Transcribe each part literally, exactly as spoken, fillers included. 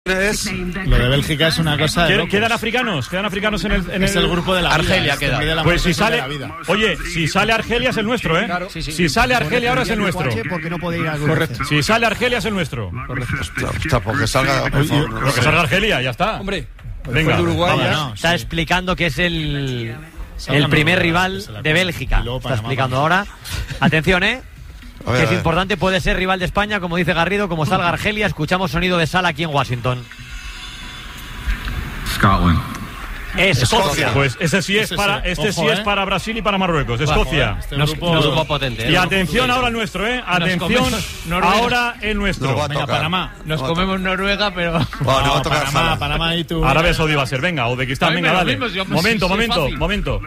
Es... Lo de Bélgica es una cosa de ¿Quedan africanos? ¿Quedan africanos en el, en es el... el grupo de la Argelia vida, queda. La pues si sale, oye, si sale Argelia es el nuestro, ¿eh? Claro. Sí, sí. Si sale Argelia ahora es el nuestro. Porque no puede ir al grupo. Correcto. Si sale Argelia es el nuestro. Correcto. Hostia, porque salga, por favor, no Lo que salga Argelia, ya está. Hombre, venga. de Uruguay, vamos. ya. Está explicando que es el, el primer rival de Bélgica. Está explicando ahora. Atención, ¿eh? A ver, Que a es ver. importante, puede ser rival de España, como dice Garrido, como salga Argelia. Escuchamos sonido de sala aquí en Washington. Scotland. Escocia. Pues ese sí es Ese para, sí. este Ojo, sí es eh. para Brasil y para Marruecos. Escocia. Este Nos, grupo- nos grupo potente. Y ¿eh? atención ahora el nuestro, ¿eh? Atención comemos Noruega. ahora el nuestro. No va a Venga, tocar. Panamá. Nos No va a comemos Noruega, pero... tocar. Bueno, no va a tocar Panamá, Sala. Panamá y tú. Arabia Saudí va a ser. Venga, Uzbekistán, A mí me venga, lo dale. mismo, yo- Momento, sí, sí, momento, fácil. momento.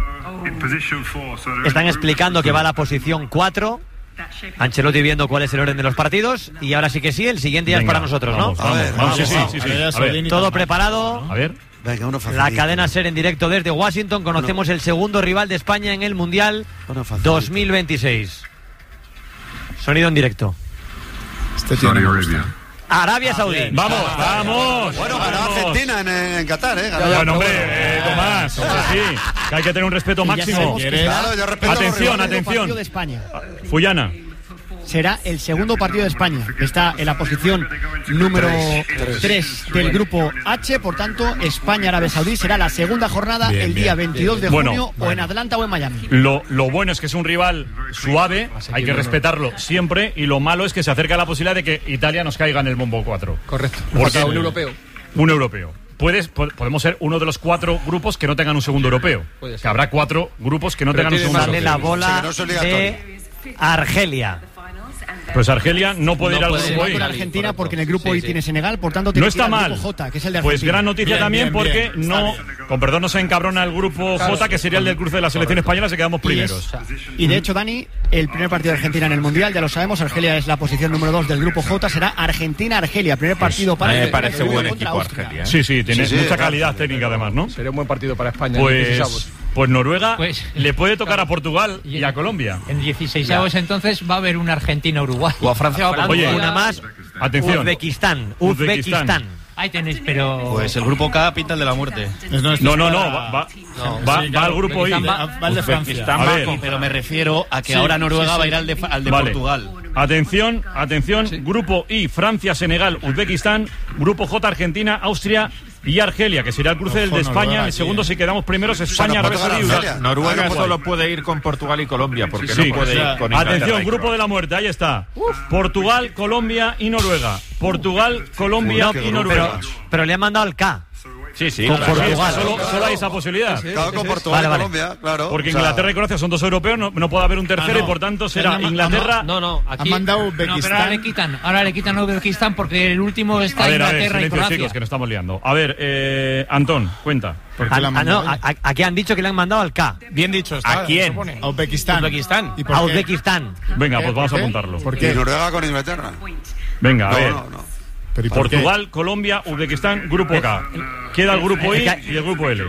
Están explicando que va a la posición cuatro. Ancelotti viendo cuál es el orden de los partidos. Y ahora sí que sí, el siguiente ya es Venga, para nosotros, vamos, ¿no? A Vamos, ver, vamos, sí, sí, vamos. sí, sí. Arabia A Saudí ver, ni Todo tan mal. preparado. a ver. Venga, uno fácil. La cadena SER en directo desde Washington. Conocemos el segundo rival de España en el Mundial Uno fácil. dos mil veintiséis. Sonido en directo. Este tío Saudi no me gusta. Arabia. Arabia Saudí. Vamos, vamos. Bueno, ganó vamos. Argentina en, en Qatar, ¿eh? Ganó. Bueno, hombre, eh, Tomás, eso sí, que hay que tener un respeto Y ya máximo. sabemos que será Claro, yo respeto a los Atención, rivales. el partido atención. de España. Fuyana. Será el segundo partido de España. Está en la posición número tres del grupo H. Por tanto, España-Arabia Saudí será la segunda jornada Bien, el bien, día veintidós de Bueno, junio o en Atlanta o en Miami. Lo, lo bueno es que es un rival suave, hay que respetarlo siempre, y lo malo es que se acerca la posibilidad de que Italia nos caiga en el bombo cuatro. Correcto. Porque- Falta un europeo. Un europeo. Puedes, po- podemos ser uno de los cuatro grupos que no tengan un segundo europeo. Puede ser. Que habrá cuatro grupos que no Pero tengan un tiene segundo Sale europeo. la bola Sí, que no es obligatorio. de Argelia. Pues Argelia no puede No ir al puede grupo ir. I. Con Argentina, correcto. porque en el grupo Sí, I sí. tiene Senegal, por tanto No tiene que ir está al mal. grupo J, que es el de Pues Argentina. gran noticia Bien, también bien, porque bien. no, Está bien. con perdón, no se encabrona el grupo J, que sería el del cruce de la selección española, se quedamos Y, es- primeros. y de hecho, Dani, el primer partido de Argentina en el Mundial, ya lo sabemos, Argelia es la posición número dos del grupo J, será Argentina-Argelia, primer partido para a mí me Argentina parece contra buen Austria. equipo Argelia, ¿eh? Sí, sí, tiene Sí, sí, mucha claro. calidad técnica además, ¿no? Sería un buen partido para España. Pues, pues Noruega Pues- le puede tocar a Portugal y a Colombia. En dieciseisavos entonces va a haber una Argentina-Uruguay. O a Francia o a Oye, Una más. Atención. Uzbekistán. Uzbekistán. Uzbekistán. Ahí tenéis, pero... Pues el grupo K pinta el de la muerte. Es nuestro No, no, no, para- va, va, No, va- sí, va claro, al grupo I. Uzbekistán va- va al de Francia. Uzbekistán A va ver. con- Pero me refiero a que Sí, ahora Noruega sí, sí. va a ir al de, al de Vale. Portugal. Atención, atención, grupo I, Francia, Senegal, Uzbekistán, grupo J, Argentina, Austria y Argelia, que será el cruce del de Ojo, España. Noruega El aquí, segundo, eh. si quedamos primeros, España, Bueno, Arabia Saudí y Portugal, Uruguay. Argelia. Noruega Ah, no solo puede. puede ir con Portugal y Colombia, porque Sí. no puede ir con Inglaterra. Atención, y grupo Croacia. de la muerte, ahí está. Portugal, Colombia y Noruega. Portugal, Colombia Uy, qué y grupo. Noruega. Pero le han mandado al K. Sí, sí, Con claro. Sí, es que Portugal. solo, solo hay esa posibilidad. Claro, con Portugal Vale, y vale. Colombia, claro. Porque O sea, Inglaterra y Croacia son dos europeos, no, no puede haber un tercero Ah, no. y por tanto será Han- han- Inglaterra. No, no, aquí... Han mandado No, pero ahora le Uzbekistán. quitan, ahora le quitan a Uzbekistán porque el último está A ver, a ver, Inglaterra y silencio, Croacia. chicos, que nos estamos liando. A ver, eh, Antón, cuenta. ¿Por qué Ah, la han ah, no, mandado? a- a- aquí han dicho que le han mandado al K. Bien dicho está. ¿A quién? se pone. A Uzbekistán. Uzbekistán. ¿Y por A qué? Uzbekistán. Venga, pues vamos a ¿Por qué? apuntarlo. ¿Por Y qué? Noruega con Inglaterra. Venga, a No, ver. no, no. Pero ¿y por qué? Portugal, Colombia, Uzbekistán, grupo K. Queda el grupo I y el grupo L.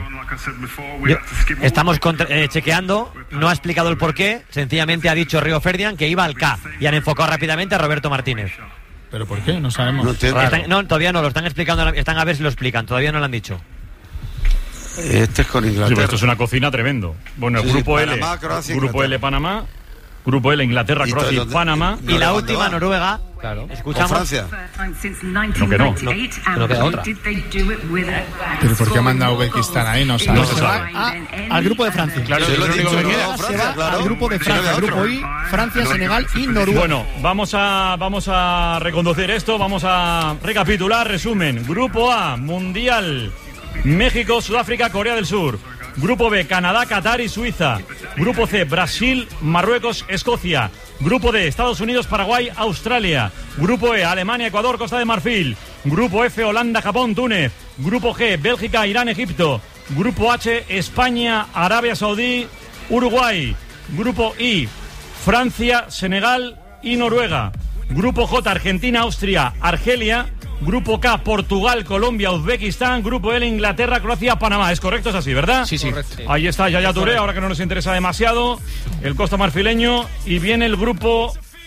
Yo- estamos contra- eh, chequeando, no ha explicado el porqué, sencillamente ha dicho Río Ferdinand que iba al K y han enfocado rápidamente a Roberto Martínez. ¿Pero por qué? No sabemos. No entiendo. Están- no, todavía no, lo están explicando, ahora- están a ver si lo explican, todavía no lo han dicho. Este es con Sí, Inglaterra. pero esto es una cocina tremendo. Bueno, el Sí, grupo L, Panamá, Croacia, grupo Inglaterra. L, Panamá, grupo L, Inglaterra, ¿Y Croacia y dónde- Panamá. Y la ¿dónde última, va? Noruega, Claro. Con escuchamos. Francia. No, que no. No, no queda otra. ¿Pero por qué ha mandado Uzbekistán ahí? No No sabemos. se Se va sabe. a- al grupo de Francia. Claro, Sí, es lo lo he único dicho, que ¿no? queda. Se Francia, va claro. al grupo de Si no Francia, había grupo otro. I, Francia, Senegal y Noruega. Bueno, vamos a, vamos a reconducir esto, vamos a recapitular, resumen. Grupo A, Mundial, México, Sudáfrica, Corea del Sur. Grupo B, Canadá, Qatar y Suiza. Grupo C, Brasil, Marruecos, Escocia. Grupo D, Estados Unidos, Paraguay, Australia. Grupo E, Alemania, Ecuador, Costa de Marfil. Grupo F, Holanda, Japón, Túnez. Grupo G, Bélgica, Irán, Egipto. Grupo H, España, Arabia Saudí, Uruguay. Grupo I, Francia, Senegal y Noruega. Grupo J, Argentina, Austria, Argelia. Grupo K, Portugal, Colombia, Uzbekistán. Grupo L, Inglaterra, Croacia, Panamá. ¿Es correcto? ¿Es así, verdad? Sí, sí. Ahí está Yaya Touré, ahora que no nos interesa demasiado. El Costa Marfileño. Y viene el grupo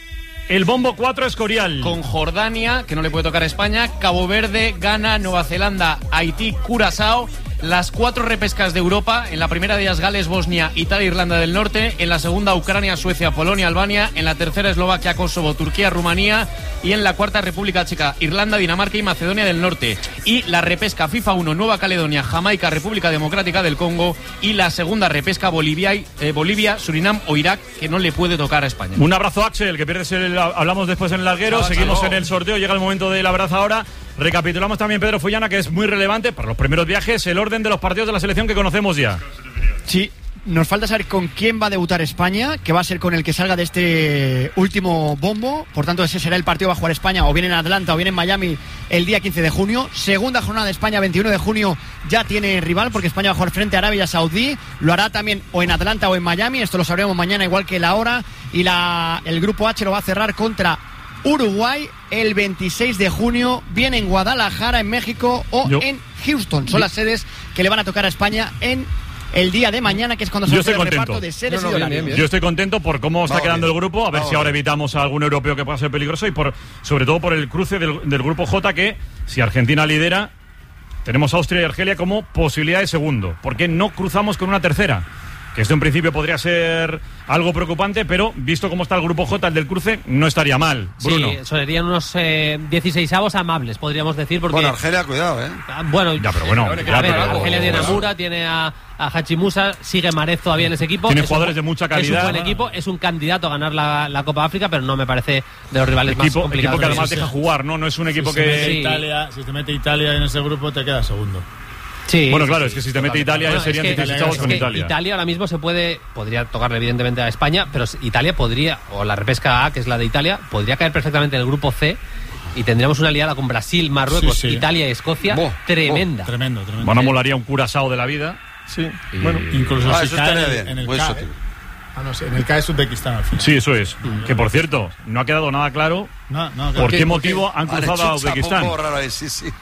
El bombo cuatro Escorial. Con Jordania, que no le puede tocar a España, Cabo Verde, Ghana, Nueva Zelanda, Haití, Curazao. Las cuatro repescas de Europa, en la primera de ellas Gales, Bosnia, Italia, Irlanda del Norte, en la segunda Ucrania, Suecia, Polonia, Albania, en la tercera Eslovaquia, Kosovo, Turquía, Rumanía y en la cuarta República Checa, Irlanda, Dinamarca y Macedonia del Norte. Y la repesca FIFA uno, Nueva Caledonia, Jamaica, República Democrática del Congo y la segunda repesca Bolivia, eh, Bolivia, Surinam o Irak, que no le puede tocar a España. Un abrazo, Axel, que pierdes el... Hablamos después en el larguero, chao, seguimos chao. En el sorteo, llega el momento del abrazo ahora. Recapitulamos también, Pedro Fullana, que es muy relevante para los primeros viajes, el orden de los partidos de la selección que conocemos ya. Sí, nos falta saber con quién va a debutar España, que va a ser con el que salga de este último bombo. Por tanto, ese será el partido que va a jugar España, o bien en Atlanta o bien en Miami, el día quince de junio. Segunda jornada de España, veintiuno de junio, ya tiene rival, porque España va a jugar frente a Arabia Saudí. Lo hará también o en Atlanta o en Miami, esto lo sabremos mañana, igual que la hora. Y la, el grupo H lo va a cerrar contra Uruguay el veintiséis de junio, bien en Guadalajara, en México, o Yo. en Houston. Son Yo. las sedes que le van a tocar a España en el día de mañana, que es cuando se hace el contento. reparto de sedes no, no, y bien, bien, bien. Yo estoy contento por cómo está Vamos quedando bien. el grupo, a ver Vamos si ahora bien. evitamos a algún europeo que pueda ser peligroso, y por sobre todo por el cruce del, del grupo J, que si Argentina lidera, tenemos Austria y Argelia como posibilidad de segundo. ¿Por qué no cruzamos con una tercera? Que esto en principio podría ser algo preocupante, pero visto cómo está el grupo J, el del cruce, no estaría mal. Bruno. Sí, serían unos eh, dieciseisavos amables, podríamos decir. Porque, bueno, Argelia, cuidado, ¿eh? Bueno, ya, pero bueno. A ver, ya, pero, Argelia tiene a Mura, tiene a, a Hachimusa, sigue Marez todavía en ese equipo. Tiene es jugadores un, de mucha calidad. Es un buen equipo, es un candidato a ganar la, la Copa África, pero no me parece de los rivales equipo, más complicados. Equipo que además deja jugar, ¿no? No es un equipo si que... Se mete sí. Italia, si te mete Italia en ese grupo, te queda segundo. Sí, bueno, claro, sí, es que si te mete Italia, bueno, ya serían es que, dieciséis es con que Italia. Italia ahora mismo se puede, podría tocarle evidentemente a España, pero Italia podría, o la repesca A, que es la de Italia, podría caer perfectamente en el grupo C y tendríamos una aliada con Brasil, Marruecos, sí, sí. Italia y Escocia Bo, tremenda. Bo, tremendo, tremendo. Bueno, molaría un Curazao de la vida. Sí, y... bueno, incluso ah, si eso cae estaría en, bien. en el Pues K, eso, ¿eh? Ah, no sé, en el K es Uzbekistán al final. Sí, eso es. Mm. Que por cierto, no ha quedado nada claro no, no, por qué, qué motivo han cruzado a Uzbekistán. Raro ahí, sí, sí.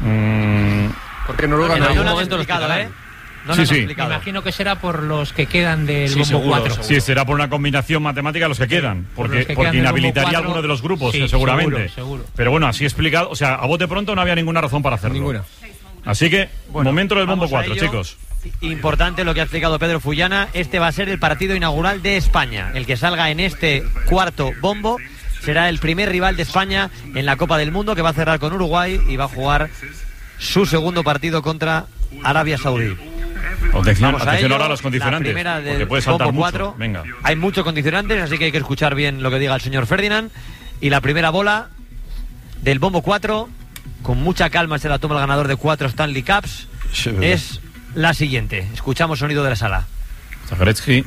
Mm. Porque Noruega en no algún hay momento lo explicarán. ¿eh? No, sí, no, sí. Me imagino que será por los que quedan del sí, bombo seguro, cuatro. Seguro. Sí, será por una combinación matemática de los que quedan. Porque, que porque quedan inhabilitaría a alguno de los grupos, sí, seguramente. Seguro, seguro. Pero bueno, así explicado. O sea, a bote pronto no había ninguna razón para hacerlo. Ninguna. Así que, bueno, momento del bombo cuatro, chicos. Importante lo que ha explicado Pedro Fullana. Este va a ser el partido inaugural de España. El que salga en este cuarto bombo será el primer rival de España en la Copa del Mundo, que va a cerrar con Uruguay y va a jugar su segundo partido contra Arabia Saudí. Atención, Vamos a atención ello. ahora a los condicionantes, La primera del porque puede saltar bombo mucho. cuatro. Venga. Hay muchos condicionantes, así que hay que escuchar bien lo que diga el señor Ferdinand. Y la primera bola del bombo cuatro, con mucha calma se la toma el ganador de cuatro Stanley Cups, Sí, es la siguiente. Escuchamos sonido de la sala. Zagaretsky.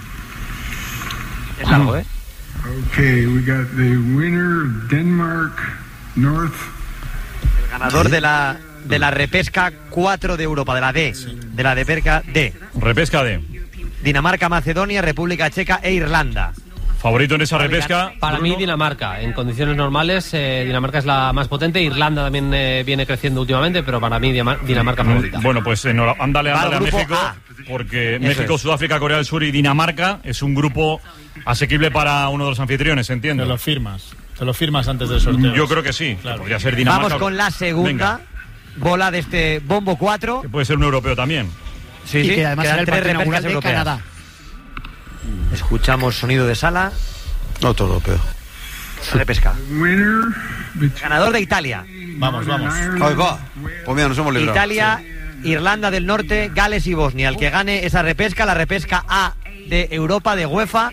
Es largo, ¿eh? Okay, we got the winner, Denmark, North. El ganador de la de la repesca cuatro de Europa, de la D, de la de Perca D. Repesca D. Dinamarca, Macedonia, República Checa e Irlanda. Favorito en esa repesca. Para Bruno. mí Dinamarca, en condiciones normales eh, Dinamarca es la más potente, Irlanda también eh, viene creciendo últimamente, pero para mí Dinamarca favorita. Bueno, pues enhora- ándale, ándale a grupo México, A. porque Eso México, es. Sudáfrica, Corea del Sur y Dinamarca es un grupo asequible para uno de los anfitriones, entiendo. Te lo firmas, te lo firmas antes del sorteo. Yo creo que sí, Claro. que podría ser Dinamarca. Vamos con la segunda Venga, bola de este bombo cuatro. que puede ser un europeo también. Sí, y sí, que además quedan será el tres partido inaugural repescas de europeas. Canadá. Escuchamos sonido de sala. Otro europeo. Repesca. Winner, Ganador de Italia. Vamos, vamos. Ahí va. Pues mira, nos hemos librado. Italia, Irlanda del Norte, Gales y Bosnia. El que gane esa repesca, la repesca A de Europa, de UEFA,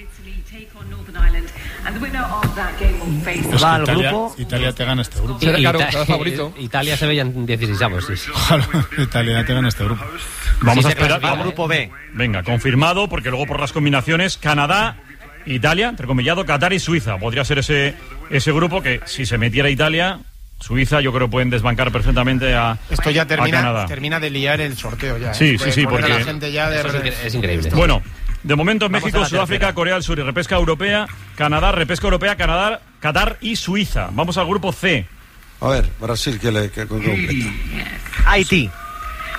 Pues va al Italia, grupo. Italia te gana este grupo. Será claro, Ita- será favorito. Italia se veía en dieciséisavos, sí, sí. Italia te gana este grupo. Vamos Sí, a se esperar. Va al clasifica, grupo B. Venga, confirmado, porque luego por las combinaciones, Canadá, Italia, entrecomillado, Qatar y Suiza. Podría ser ese, ese grupo que, si se metiera Italia, Suiza, yo creo que pueden desbancar perfectamente a, Esto ya a termina, Canadá. termina de liar el sorteo ya. ¿eh? Sí, sí, Puede sí, poner a porque- la gente ya de... Eso es, incre- es increíble. Bueno, de momento Vamos México, a la Sudáfrica, tercera. Corea del Sur y repesca europea, Canadá, repesca europea, Canadá, Qatar y Suiza. Vamos al grupo C. A ver, Brasil, que le que completa. Haití.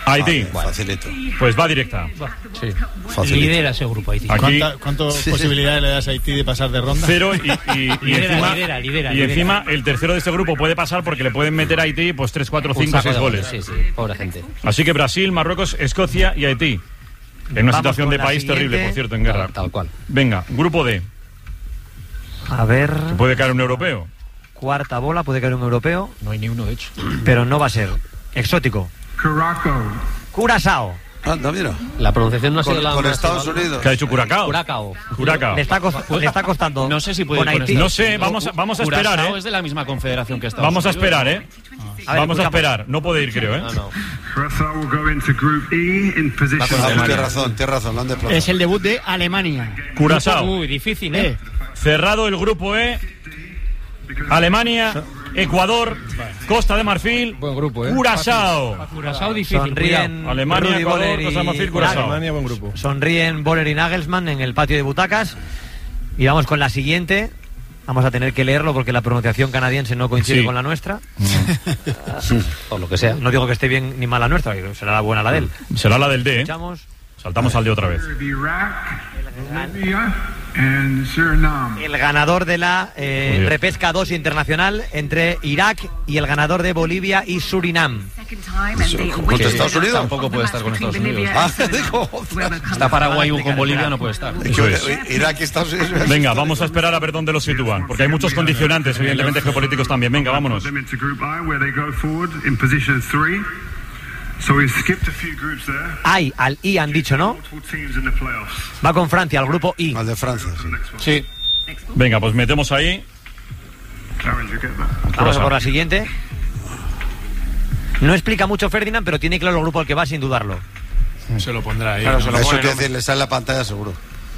Haití. Ah, facilito. Pues va directa. Sí. Facilito. Lidera ese grupo Haití. Aquí ¿Cuánta, ¿Cuántas Sí, sí. posibilidades le das a Haití de pasar de ronda? cero y, y, y Lidera, encima, lidera, lidera, y lidera. encima el tercero de este grupo puede pasar porque le pueden meter a Haití pues tres, cuatro, Un cinco, saco seis de goles. Sí, sí, pobre gente. Así que Brasil, Marruecos, Escocia y Haití. En una Vamos situación con de la país siguiente. terrible, por cierto, en guerra. Tal, tal cual. Venga, grupo D. A ver, Puede caer un europeo. cuarta bola, puede caer un europeo, No hay ni uno, de hecho. pero no va a ser. Exótico. Curaçao. Curazao. Anda, mira. La pronunciación no ha sido Con, la con más Estados igual. Unidos. ¿Qué ha dicho Curacao? Curacao. Curacao. Le está, cos- le está costando. No sé si puede con ir con Haití. Estados No sé, Unidos. vamos a- vamos a Curazao esperar, ¿eh? es de la misma confederación que Estados Vamos a Unidos. esperar, ¿eh? A ver, Vamos a escuchamos. esperar. No puede ir, creo, ¿eh? No, no. Curaçao will go into Group E in position. Ah, pues seven. tienes razón, tienes razón, lo han desplazado. Es el debut de Alemania. Curazao. Muy difícil, ¿eh? Eh, Cerrado el grupo E. Alemania, Ecuador, Costa de Marfil, Buen grupo, ¿eh? Curazao. Curazao difícil. Sonríen Alemania, Rudy Ecuador, Boller y Costa de Marfil, Curazao. Alemania, buen grupo. Sonríen Boller y Nagelsmann en el patio de butacas. Y vamos con la siguiente. Vamos a tener que leerlo porque la pronunciación canadiense no coincide Sí. con la nuestra. O lo que sea. No digo que esté bien ni mal la nuestra, será la buena la de él. Será la del D, ¿eh? Escuchamos. Saltamos al D otra vez. Iraq, Bolivia, and Suriname. El ganador de la eh, Muy bien. repesca dos internacional entre Irak y el ganador de Bolivia y Surinam. ¿Contra Estados Unidos? Tampoco puede estar con Estados Unidos. Ah, digo, Está Paraguay con Bolivia, no puede estar. Eso es. Irak y Estados Unidos. Venga, vamos a esperar a ver dónde los sitúan, porque hay muchos condicionantes, evidentemente geopolíticos también. Venga, vámonos. Them into Group I, where they go forward in position three. So we've skipped a few groups there. Hay al I han dicho, ¿no? Multiple teams in the playoffs. Va con Francia, al grupo I. Al de Francia, sí. Sí. Venga, pues metemos ahí. Clarence, you get that? Vamos a por la siguiente. No explica mucho Ferdinand, pero tiene claro el grupo al que va sin dudarlo. Se lo pondrá ahí. Claro, ¿no? se lo Eso pone, quiere ¿no? decir, le sale en la pantalla seguro.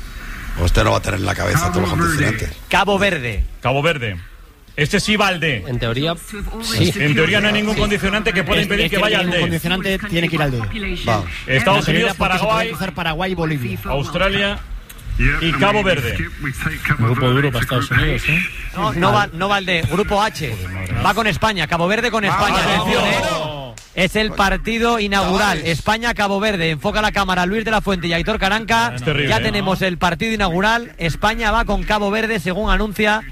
O usted no va a tener en la cabeza todos los condicionantes. Cabo Verde. Cabo Verde. Este sí va al D. En teoría, sí. En teoría no hay ningún condicionante que pueda impedir Es que vaya al ningún D. condicionante tiene que ir al D. Vamos. Estados La Unidos, primera porque se puede Paraguay, cruzar Paraguay y Bolivia. Australia Yep, y and Cabo we Verde. skip, we take Cabo Grupo Verde duro para to Estados Group Unidos, H. ¿eh? No, no va, no va al D. Grupo H. Va con España. Cabo Verde con España. Atención, ¿eh? Es el partido inaugural. España-Cabo Verde. Enfoca la cámara Luis de la Fuente y Aitor Caranca. Es terrible, Ya ¿eh? tenemos el partido inaugural. España va con Cabo Verde, según anuncia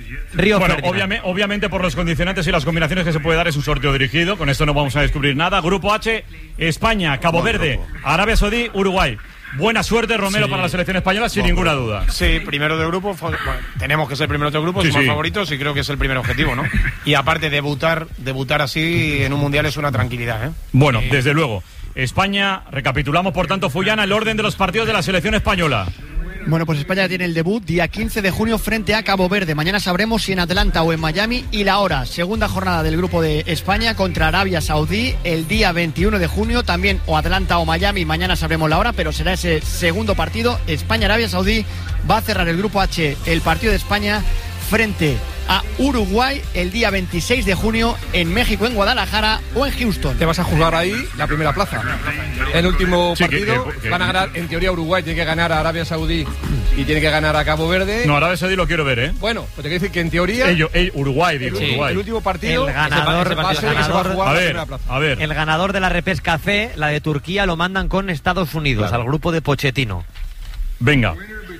Río Bueno, Ferdinand. obviamente, obviamente por los condicionantes y las combinaciones que se puede dar es un sorteo dirigido. Con esto no vamos a descubrir nada. Grupo H, España, Cabo Verde, Arabia Saudí, Uruguay. Buena suerte, Romero, Sí. para la selección española, sin ninguna duda. Sí, primero de grupo, fo- bueno, tenemos que ser primero de grupo, Sí, somos sí. favoritos y creo que es el primer objetivo, ¿no? Y aparte, debutar debutar así en un mundial es una tranquilidad, ¿eh? Bueno, desde luego. España, recapitulamos por tanto, Fullana, el orden de los partidos de la selección española. Bueno, pues España tiene el debut día quince de junio frente a Cabo Verde. Mañana sabremos si en Atlanta o en Miami. Y la hora, segunda jornada del grupo de España contra Arabia Saudí el día veintiuno de junio. También o Atlanta o Miami. Mañana sabremos la hora, pero será ese segundo partido. España-Arabia Saudí va a cerrar el grupo H, el partido de España frente a Uruguay el día veintiséis de junio en México, en Guadalajara o en Houston. Te vas a jugar ahí la primera plaza. El último Sí, que- partido que- que- van a ganar, en teoría Uruguay tiene que ganar a Arabia Saudí y tiene que ganar a Cabo Verde. No, Arabia Saudí lo quiero ver, ¿eh? Bueno, pues te quiero decir que en teoría Ello- el Uruguay, digo, el, Uruguay. el último partido El ganador- ese pa- ese el pase que se va a ganador- jugar A la ver, primera plaza. a ver. El ganador de la repesca C, la de Turquía, lo mandan con Estados Unidos, al grupo de Pochettino. Venga,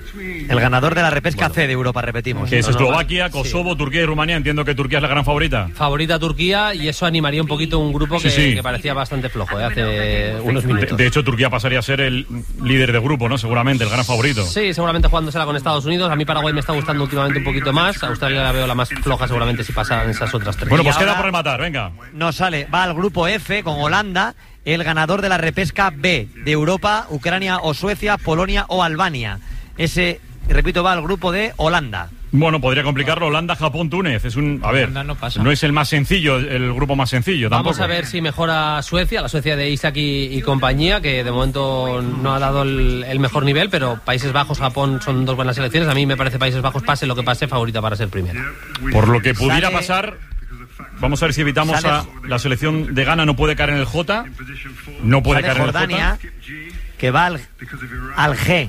El ganador de la repesca C de Europa, repetimos. que es No, no, Eslovaquia, sí. Kosovo, Turquía y Rumanía. Entiendo que Turquía es la gran favorita. favorita Turquía, y eso animaría un poquito un grupo que, Sí, sí. que parecía bastante flojo, ¿eh? Hace unos De, minutos. de hecho, Turquía pasaría a ser el líder de grupo, ¿no? Seguramente, el gran favorito. Sí, seguramente jugándosela con Estados Unidos. A mí Paraguay me está gustando últimamente un poquito más. Australia la veo la más floja seguramente si pasan esas otras tres. Bueno, Y pues queda ahora- por rematar, venga. No sale, va al grupo F con Holanda, el ganador de la repesca B de Europa, Ucrania o Suecia, Polonia o Albania. Ese, repito, va al grupo de Holanda. Bueno, podría complicarlo. Holanda, Japón, Túnez. Es un, a ver, Holanda no pasa. no es el más sencillo, el grupo más sencillo tampoco. Vamos a ver si mejora Suecia, la Suecia de Isaac y, y compañía, que de momento no ha dado el, el mejor nivel, pero Países Bajos, Japón son dos buenas selecciones. A mí me parece Países Bajos, pase lo que pase, favorita para ser primera. Por lo que pudiera Sale- pasar, vamos a ver si evitamos Sale- a la selección de Ghana. No puede caer en el J, no puede Sale caer en el Jordania, J. que va al, al G.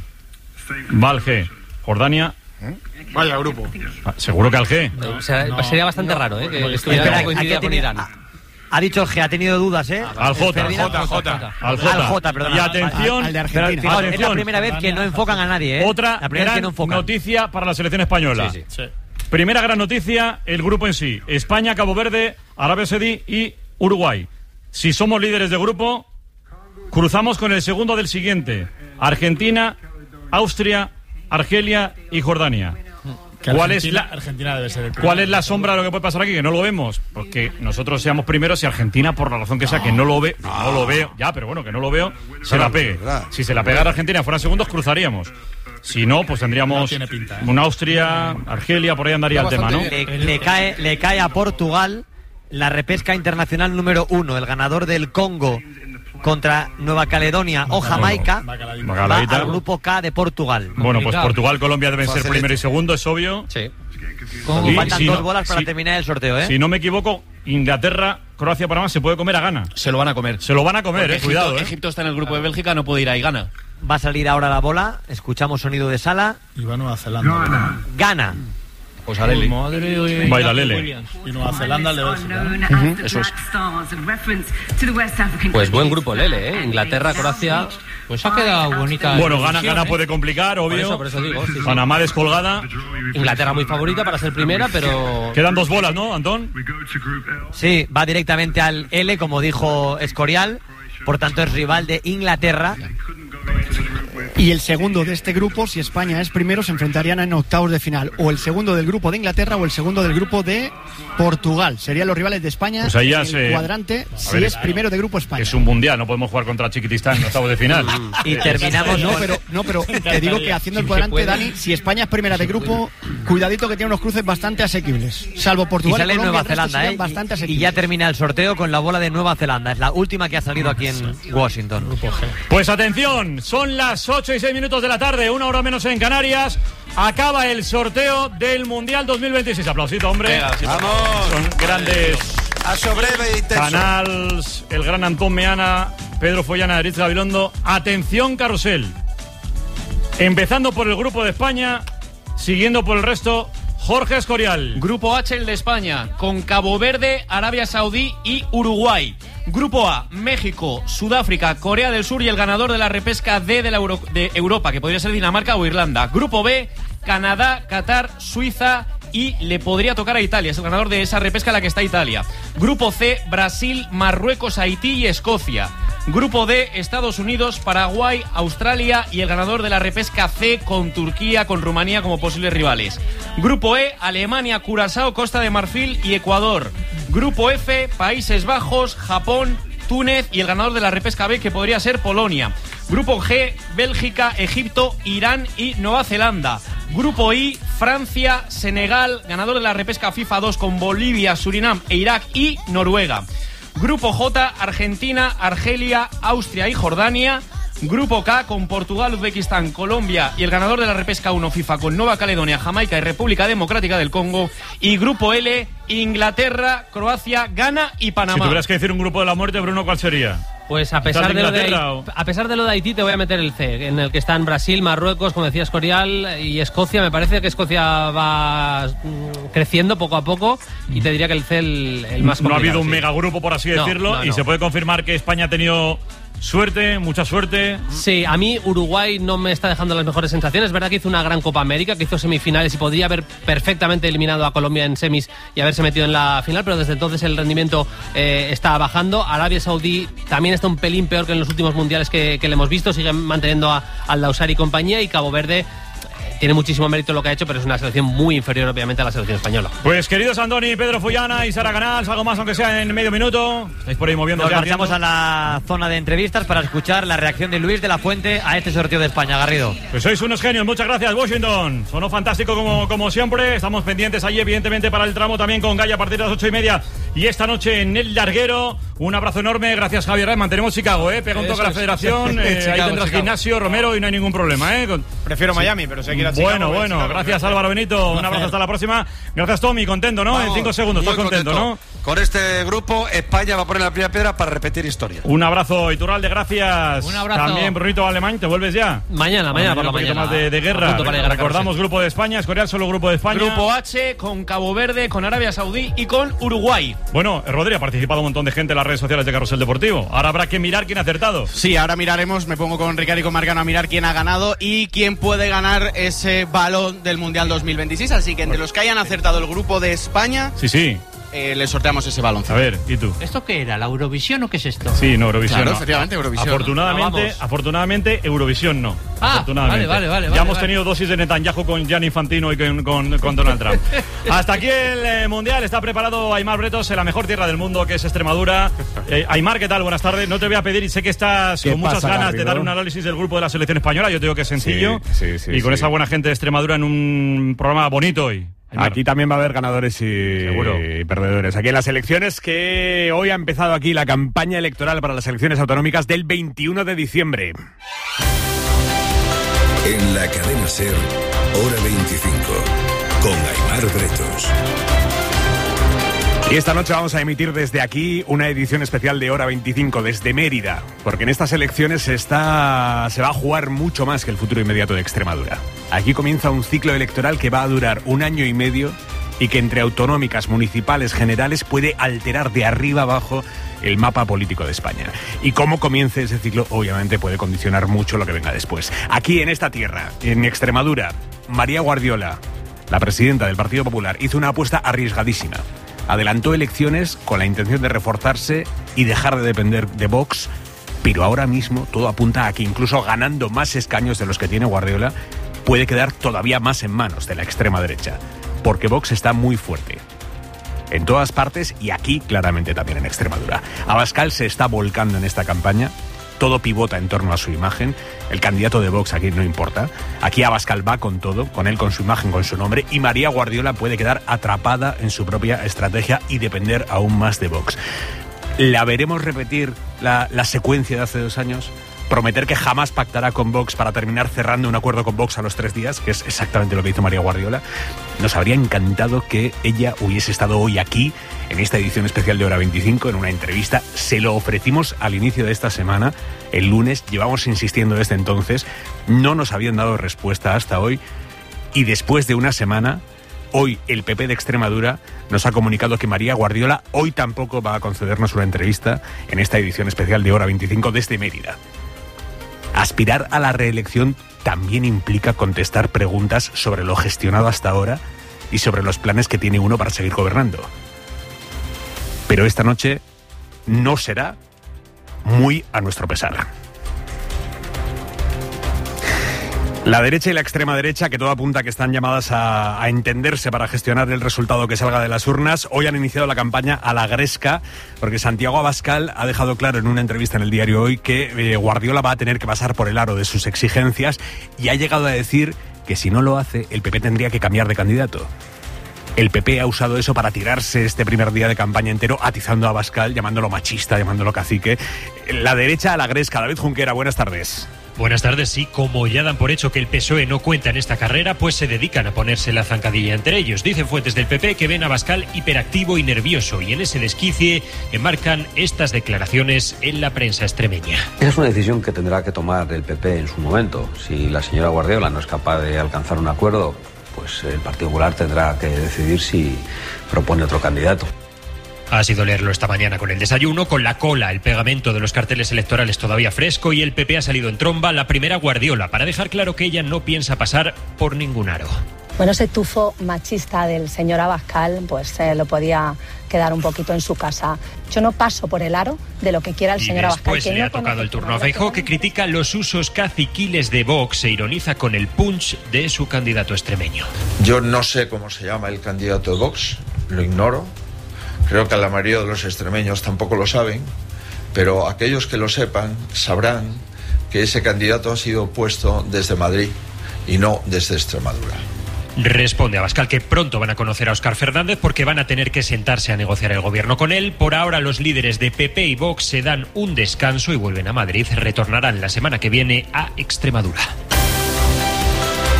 Va al G. Jordania, Vaya grupo. ah, seguro que al G. O sea, sería bastante raro, ¿eh? Que estuviera Espera, coincidida aquí con tiene- Irán. ah, Ha dicho que ha tenido dudas, ¿eh? Al J, Ferdinand- J, J. Al J. Al J, perdón. Y atención, Al- al de Argentina. Pero, fijaos, es la atención. primera vez que no enfocan a nadie, ¿eh? Otra la primera vez gran que no enfocan. noticia para la selección española. Sí, sí. Primera gran noticia, el grupo en sí. España, Cabo Verde, Arabia Saudí y Uruguay. Si somos líderes de grupo, cruzamos con el segundo del siguiente. Argentina, Austria, Argelia y Jordania. Que ¿Cuál es Argentina- la, Argentina debe ser el ¿Cuál es la sombra de lo que puede pasar aquí? Que no lo vemos. Porque nosotros seamos primeros y Argentina, por la razón que sea, que no lo ve, no lo veo, ya, pero bueno, que no lo veo, se la pegue. Si se la pegara Argentina fueran segundos, cruzaríamos. Si no, pues tendríamos No tiene pinta, ¿eh? una Austria, Argelia, por ahí andaría el tema, ¿no? Le, le cae, le cae a Portugal la repesca internacional número uno, el ganador del Congo contra Nueva Caledonia o Jamaica, va Bacaladita. al grupo K de Portugal. Bueno, pues Portugal, Colombia deben ser Facilito. primero y segundo, es obvio. Sí. Y Faltan si dos no- bolas para si- terminar el sorteo, ¿eh? Si no me equivoco, Inglaterra, Croacia, Panamá se puede comer a Ghana. Se lo van a comer. Se lo van a comer, Porque eh, Egipto, cuidado, eh. Egipto está en el grupo de Bélgica, no puede ir ahí, gana. Va a salir ahora la bola, escuchamos sonido de sala. Y va Nueva Zelanda. Gana. Pues a Lele. Baila Lele. Y Nueva Zelanda el de Bélgica. Eso es. Pues buen grupo Lele, ¿eh? Inglaterra, Croacia. Pues ha quedado bonita. Bueno, la Ghana, división, Ghana ¿eh? puede complicar, obvio. Por eso, por eso digo, sí, sí. Panamá descolgada. Inglaterra muy favorita para ser primera, pero. Quedan dos bolas, ¿no, Antón? Sí, va directamente al L, como dijo Escorial. Por tanto, es rival de Inglaterra. Y el segundo de este grupo, si España es primero, se enfrentarían en octavos de final. O el segundo del grupo de Inglaterra o el segundo del grupo de Portugal. Serían los rivales de España Pues ahí ya en se- el cuadrante A si ver, es primero de grupo España. Es un mundial, no podemos jugar contra Chiquitistán en octavos de final. Y terminamos No, con- pero, no, pero te digo que haciendo el cuadrante, Dani, si España es primera de grupo, cuidadito que tiene unos cruces bastante asequibles. Salvo Y Portugal sale Colombia, Nueva el resto Zelanda, serían ¿eh? bastante Y, y asequibles. ya termina el sorteo con la bola de Nueva Zelanda. Es la última que ha salido aquí en Washington. Pues atención, son las ocho y seis minutos de la tarde, una hora menos en Canarias. Acaba el sorteo del Mundial dos mil veintiséis. Aplausito, hombre. Venga, sí, Vamos. Son grandes A so breve e intenso. canals, el gran Antón Meana, Pedro Follana, Eritz Gabilondo. Atención, carrusel. Empezando por el grupo de España, siguiendo por el resto, Jorge Escorial. Grupo H, el de España, con Cabo Verde, Arabia Saudí y Uruguay. Grupo A, México, Sudáfrica, Corea del Sur y el ganador de la repesca D de, la Euro- de Europa, que podría ser Dinamarca o Irlanda. Grupo B, Canadá, Qatar, Suiza y le podría tocar a Italia. Es el ganador de esa repesca en la que está Italia. Grupo C, Brasil, Marruecos, Haití y Escocia. Grupo D, Estados Unidos, Paraguay, Australia y el ganador de la repesca C con Turquía, con Rumanía como posibles rivales. Grupo E, Alemania, Curazao, Costa de Marfil y Ecuador. Grupo F, Países Bajos, Japón, Túnez y el ganador de la repesca B, que podría ser Polonia. Grupo G, Bélgica, Egipto, Irán y Nueva Zelanda. Grupo I, Francia, Senegal, ganador de la repesca FIFA dos con Bolivia, Surinam e Irak y Noruega. Grupo J, Argentina, Argelia, Austria y Jordania. Grupo K con Portugal, Uzbekistán, Colombia y el ganador de la repesca uno FIFA con Nueva Caledonia, Jamaica y República Democrática del Congo. Y Grupo L, Inglaterra, Croacia, Ghana y Panamá. Si tuvieras que decir un grupo de la muerte, Bruno, ¿cuál sería? Pues a pesar, ¿Estás de de lo de, Inglaterra Haití- o? a pesar de lo de Haití te voy a meter el C, en el que están Brasil, Marruecos, como decía Escorial, y Escocia. Me parece que Escocia va mm, creciendo poco a poco y te diría que el C el, el más No ha complicado, habido un sí. megagrupo, por así No, decirlo, no, y no. se puede confirmar que España ha tenido suerte, mucha suerte. Sí, a mí Uruguay no me está dejando las mejores sensaciones. Es verdad que hizo una gran Copa América, que hizo semifinales y podría haber perfectamente eliminado a Colombia en semis y haberse metido en la final, pero desde entonces el rendimiento eh, está bajando. Arabia Saudí también está un pelín peor que en los últimos mundiales que, que le hemos visto, sigue manteniendo a, al Lausar y compañía, y Cabo Verde eh, tiene muchísimo mérito lo que ha hecho, pero es una selección muy inferior obviamente a la selección española. Pues queridos Andoni, Pedro Fullana y Sara Canals, algo más aunque sea en medio minuto. Estáis por ahí moviendo. Nos marchamos a la zona de entrevistas para escuchar la reacción de Luis de la Fuente a este sorteo de España. Garrido. Pues sois unos genios, muchas gracias, Washington. Sonó fantástico como, como siempre. Estamos pendientes allí, evidentemente, para el tramo también con Gaia a partir de las ocho y media. Y esta noche en el larguero. Un abrazo enorme, gracias Javier Rey. Mantenemos Chicago, ¿eh? Pega un Eso toque a la es. federación. eh, Chicago, ahí tendrás Chicago. gimnasio, Romero, y no hay ningún problema, ¿eh? Con- Prefiero Sí. Miami, pero sé que ir a Chicago. Bueno, voy a bueno, Chicago. gracias Álvaro Benito. Un abrazo, hasta la próxima. Gracias, Tommy, contento, ¿no? Vamos, en cinco segundos, muy estás contento, contento. ¿no? con este grupo España va a poner la primera piedra para repetir historia. Un abrazo, Iturralde, gracias. Un abrazo. También, Brunito Alemán, ¿te vuelves ya? Mañana, mañana por la un poquito mañana. más de, de guerra. Apunto para llegar a Recordamos Carrusel. grupo de España, Escorial solo grupo de España. Grupo H con Cabo Verde, con Arabia Saudí y con Uruguay. Bueno, Rodri, ha participado un montón de gente en las redes sociales de Carrusel Deportivo. Ahora habrá que mirar quién ha acertado. Sí, ahora miraremos, me pongo con Ricardo y con Marcano a mirar quién ha ganado y quién puede ganar ese balón del Mundial dos mil veintiséis. Así que entre los que hayan acertado el grupo de España, Sí, sí. eh, les sorteamos ese balón. A ver, ¿y tú? ¿Esto qué era? ¿La Eurovisión o qué es esto? Sí, no, Eurovisión Claro, no. efectivamente, Eurovisión. Afortunadamente, Ah, vamos. afortunadamente, Eurovisión no. Ah, afortunadamente. vale, vale, vale, Ya vale, hemos vale. tenido dosis de Netanyahu con Gianni Infantino y con, con, con Donald Trump. Hasta aquí el eh, Mundial. Está preparado Aimar Bretos en la mejor tierra del mundo, que es Extremadura. Eh, Aimar, ¿qué tal? Buenas tardes. No te voy a pedir, y sé que estás ¿Qué con muchas pasa, ganas Garrido? de dar un análisis del grupo de la selección española. Yo te digo que es sencillo. Sí, sí, sí, y con sí. esa buena gente de Extremadura en un programa bonito hoy. Aimar. Aquí también va a haber ganadores y, Seguro. y perdedores. Aquí en las elecciones, que hoy ha empezado aquí la campaña electoral para las elecciones autonómicas del veintiuno de diciembre. En la cadena SER, hora veinticinco, con Aimar Bretos. Y esta noche vamos a emitir desde aquí una edición especial de Hora veinticinco desde Mérida, porque en estas elecciones se, está, se va a jugar mucho más que el futuro inmediato de Extremadura. Aquí comienza un ciclo electoral que va a durar un año y medio y que entre autonómicas, municipales, generales puede alterar de arriba abajo el mapa político de España. Y cómo comience ese ciclo, obviamente, puede condicionar mucho lo que venga después. Aquí en esta tierra, en Extremadura, María Guardiola, la presidenta del Partido Popular, hizo una apuesta arriesgadísima. Adelantó elecciones con la intención de reforzarse y dejar de depender de Vox, pero ahora mismo todo apunta a que incluso ganando más escaños de los que tiene Guardiola, puede quedar todavía más en manos de la extrema derecha, porque Vox está muy fuerte. En todas partes y aquí claramente también en Extremadura. Abascal se está volcando en esta campaña. Todo pivota en torno a su imagen. El candidato de Vox aquí no importa. Aquí Abascal va con todo, con él, con su imagen, con su nombre. Y María Guardiola puede quedar atrapada en su propia estrategia y depender aún más de Vox. ¿La veremos repetir la, la secuencia de hace dos años? Prometer que jamás pactará con Vox para terminar cerrando un acuerdo con Vox a los tres días, que es exactamente lo que hizo María Guardiola. Nos habría encantado que ella hubiese estado hoy aquí, en esta edición especial de Hora veinticinco, en una entrevista. Se lo ofrecimos al inicio de esta semana, el lunes, llevamos insistiendo desde entonces, no nos habían dado respuesta hasta hoy, y después de una semana, hoy el P P de Extremadura nos ha comunicado que María Guardiola hoy tampoco va a concedernos una entrevista en esta edición especial de Hora veinticinco desde Mérida. Aspirar a la reelección también implica contestar preguntas sobre lo gestionado hasta ahora y sobre los planes que tiene uno para seguir gobernando. Pero esta noche no será, muy a nuestro pesar. La derecha y la extrema derecha, que todo apunta a que están llamadas a, a entenderse para gestionar el resultado que salga de las urnas, hoy han iniciado la campaña a la gresca, porque Santiago Abascal ha dejado claro en una entrevista en el diario Hoy que eh, Guardiola va a tener que pasar por el aro de sus exigencias y ha llegado a decir que si no lo hace, el P P tendría que cambiar de candidato. El P P ha usado eso para tirarse este primer día de campaña entero atizando a Abascal, llamándolo machista, llamándolo cacique. La derecha a la gresca. David Junquera, buenas tardes. Buenas tardes. Sí, como ya dan por hecho que el P S O E no cuenta en esta carrera, pues se dedican a ponerse la zancadilla entre ellos. Dicen fuentes del P P que ven a Abascal hiperactivo y nervioso, y en ese desquicie enmarcan estas declaraciones en la prensa extremeña. Es una decisión que tendrá que tomar el P P en su momento. Si la señora Guardiola no es capaz de alcanzar un acuerdo, pues el Partido Popular tendrá que decidir si propone otro candidato. Ha sido leerlo esta mañana con el desayuno, con la cola, el pegamento de los carteles electorales todavía fresco, y el P P ha salido en tromba la primera Guardiola para dejar claro que ella no piensa pasar por ningún aro. Bueno, ese tufo machista del señor Abascal, pues eh, lo podía quedar un poquito en su casa. Yo no paso por el aro de lo que quiera el y señor Abascal. Después le ha tocado el turno a Feijóo, que critica los usos caciquiles de Vox e ironiza con el punch de su candidato extremeño. Yo no sé cómo se llama el candidato de Vox, lo ignoro. Creo que la mayoría de los extremeños tampoco lo saben, pero aquellos que lo sepan sabrán que ese candidato ha sido puesto desde Madrid y no desde Extremadura. Responde Abascal que pronto van a conocer a Óscar Fernández porque van a tener que sentarse a negociar el gobierno con él. Por ahora los líderes de P P y Vox se dan un descanso y vuelven a Madrid. Retornarán la semana que viene a Extremadura.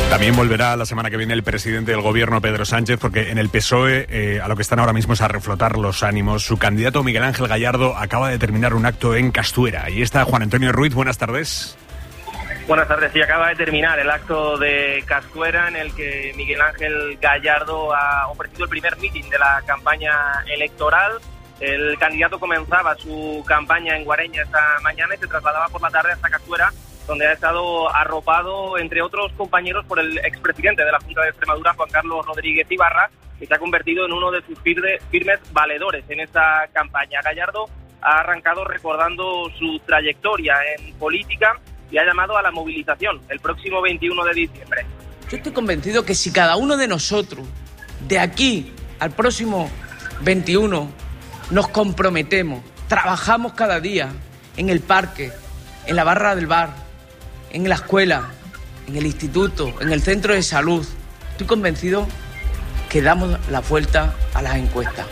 También volverá la semana que viene el presidente del gobierno, Pedro Sánchez, porque en el P S O E eh, a lo que están ahora mismo es a reflotar los ánimos. Su candidato Miguel Ángel Gallardo acaba de terminar un acto en Castuera. Y está Juan Antonio Ruiz, buenas tardes. Buenas tardes, sí, acaba de terminar el acto de Castuera en el que Miguel Ángel Gallardo ha ofrecido el primer mitin de la campaña electoral. El candidato comenzaba su campaña en Guareña esta mañana y se trasladaba por la tarde hasta Castuera, donde ha estado arropado, entre otros compañeros, por el expresidente de la Junta de Extremadura, Juan Carlos Rodríguez Ibarra, que se ha convertido en uno de sus firmes valedores en esta campaña. Gallardo ha arrancado recordando su trayectoria en política y ha llamado a la movilización el próximo veintiuno de diciembre. Yo estoy convencido que si cada uno de nosotros, de aquí al próximo veintiuno, nos comprometemos, trabajamos cada día en el parque, en la barra del bar, en la escuela, en el instituto, en el centro de salud, estoy convencido que damos la vuelta a las encuestas.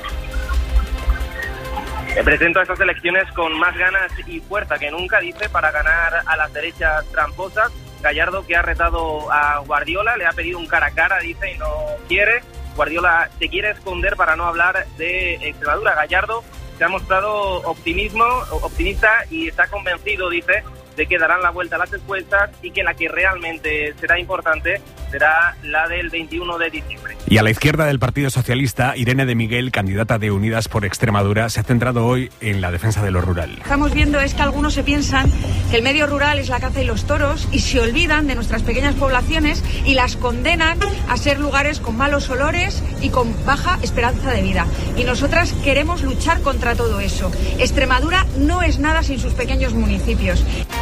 Me presento a estas elecciones con más ganas y fuerza que nunca, dice, para ganar a las derechas tramposas. Gallardo, que ha retado a Guardiola, le ha pedido un cara a cara, dice, y no quiere. Guardiola se quiere esconder para no hablar de Extremadura. Gallardo se ha mostrado optimismo, optimista y está convencido, dice, de que darán la vuelta a las encuestas y que la que realmente será importante será la del veintiuno de diciembre. Y a la izquierda del Partido Socialista, Irene de Miguel, candidata de Unidas por Extremadura, se ha centrado hoy en la defensa de lo rural. Estamos viendo es que algunos se piensan que el medio rural es la caza y los toros y se olvidan de nuestras pequeñas poblaciones y las condenan a ser lugares con malos olores y con baja esperanza de vida. Y nosotras queremos luchar contra todo eso. Extremadura no es nada sin sus pequeños municipios.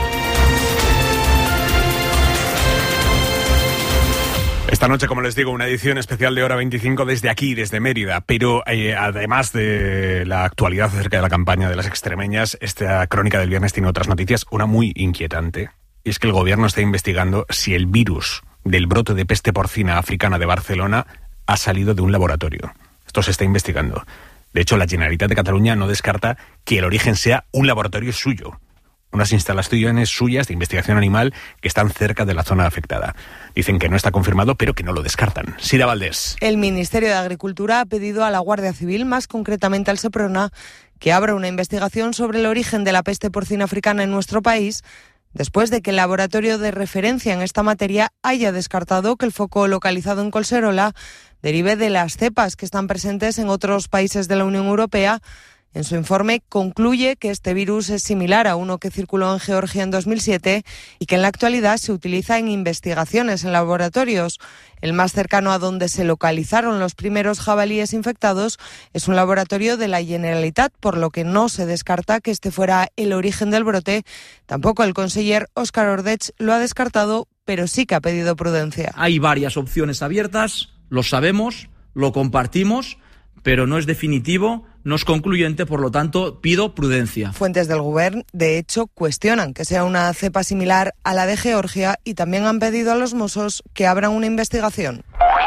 Esta noche, como les digo, una edición especial de Hora veinticinco desde aquí, desde Mérida. Pero eh, además de la actualidad acerca de la campaña de las extremeñas, esta crónica del viernes tiene otras noticias, una muy inquietante. Y es que el gobierno está investigando si el virus del brote de peste porcina africana de Barcelona ha salido de un laboratorio. Esto se está investigando. De hecho, la Generalitat de Cataluña no descarta que el origen sea un laboratorio suyo. Unas instalaciones suyas de investigación animal que están cerca de la zona afectada. Dicen que no está confirmado, pero que no lo descartan. Sira Valdés. El Ministerio de Agricultura ha pedido a la Guardia Civil, más concretamente al Seprona, que abra una investigación sobre el origen de la peste porcina africana en nuestro país, después de que el laboratorio de referencia en esta materia haya descartado que el foco localizado en Collserola derive de las cepas que están presentes en otros países de la Unión Europea. En su informe concluye que este virus es similar a uno que circuló en Georgia en dos mil siete y que en la actualidad se utiliza en investigaciones en laboratorios. El más cercano a donde se localizaron los primeros jabalíes infectados es un laboratorio de la Generalitat, por lo que no se descarta que este fuera el origen del brote. Tampoco el conseller Óscar Ordech lo ha descartado, pero sí que ha pedido prudencia. Hay varias opciones abiertas, lo sabemos, lo compartimos, pero no es definitivo, no es concluyente, por lo tanto, pido prudencia. Fuentes del Govern, de hecho, cuestionan que sea una cepa similar a la de Georgia y también han pedido a los Mossos que abran una investigación.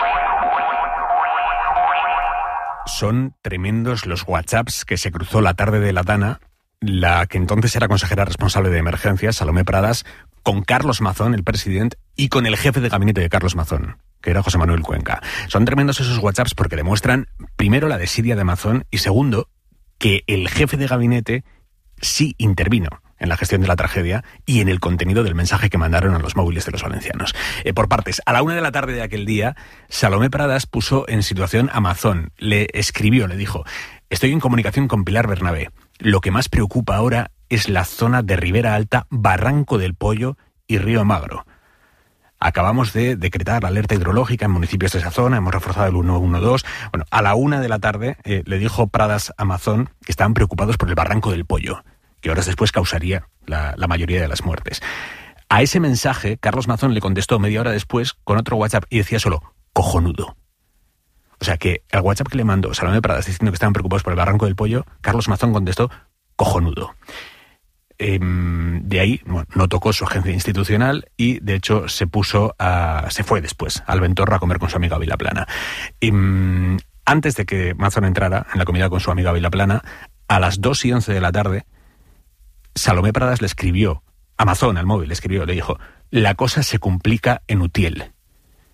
Son tremendos los WhatsApps que se cruzó la tarde de la Dana, la que entonces era consejera responsable de emergencias, Salomé Pradas, con Carlos Mazón, el presidente, y con el jefe de gabinete de Carlos Mazón, que era José Manuel Cuenca. Son tremendos esos WhatsApps porque demuestran, primero, la desidia de Mazón y, segundo, que el jefe de gabinete sí intervino en la gestión de la tragedia y en el contenido del mensaje que mandaron a los móviles de los valencianos. Eh, por partes, a la una de la tarde de aquel día, Salomé Pradas puso en situación a Mazón. Le escribió, le dijo: estoy en comunicación con Pilar Bernabé. Lo que más preocupa ahora es la zona de Ribera Alta, Barranco del Pollo y Río Magro. Acabamos de decretar la alerta hidrológica en municipios de esa zona, hemos reforzado el uno uno dos. Bueno, a la una de la tarde eh, le dijo Pradas a Mazón que estaban preocupados por el Barranco del Pollo, que horas después causaría la, la mayoría de las muertes. A ese mensaje, Carlos Mazón le contestó media hora después con otro WhatsApp y decía solo cojonudo. O sea que el WhatsApp que le mandó Salomé Pradas diciendo que estaban preocupados por el Barranco del Pollo, Carlos Mazón contestó cojonudo. Eh, de ahí, bueno, no tocó su agencia institucional y de hecho se puso a, se fue después al Ventorro a comer con su amiga Vilaplana. Eh, antes de que Mazón entrara en la comida con su amiga Vilaplana, a las dos y once de la tarde, Salomé Pradas le escribió a Mazón, al móvil, le escribió, le dijo: la cosa se complica en Utiel.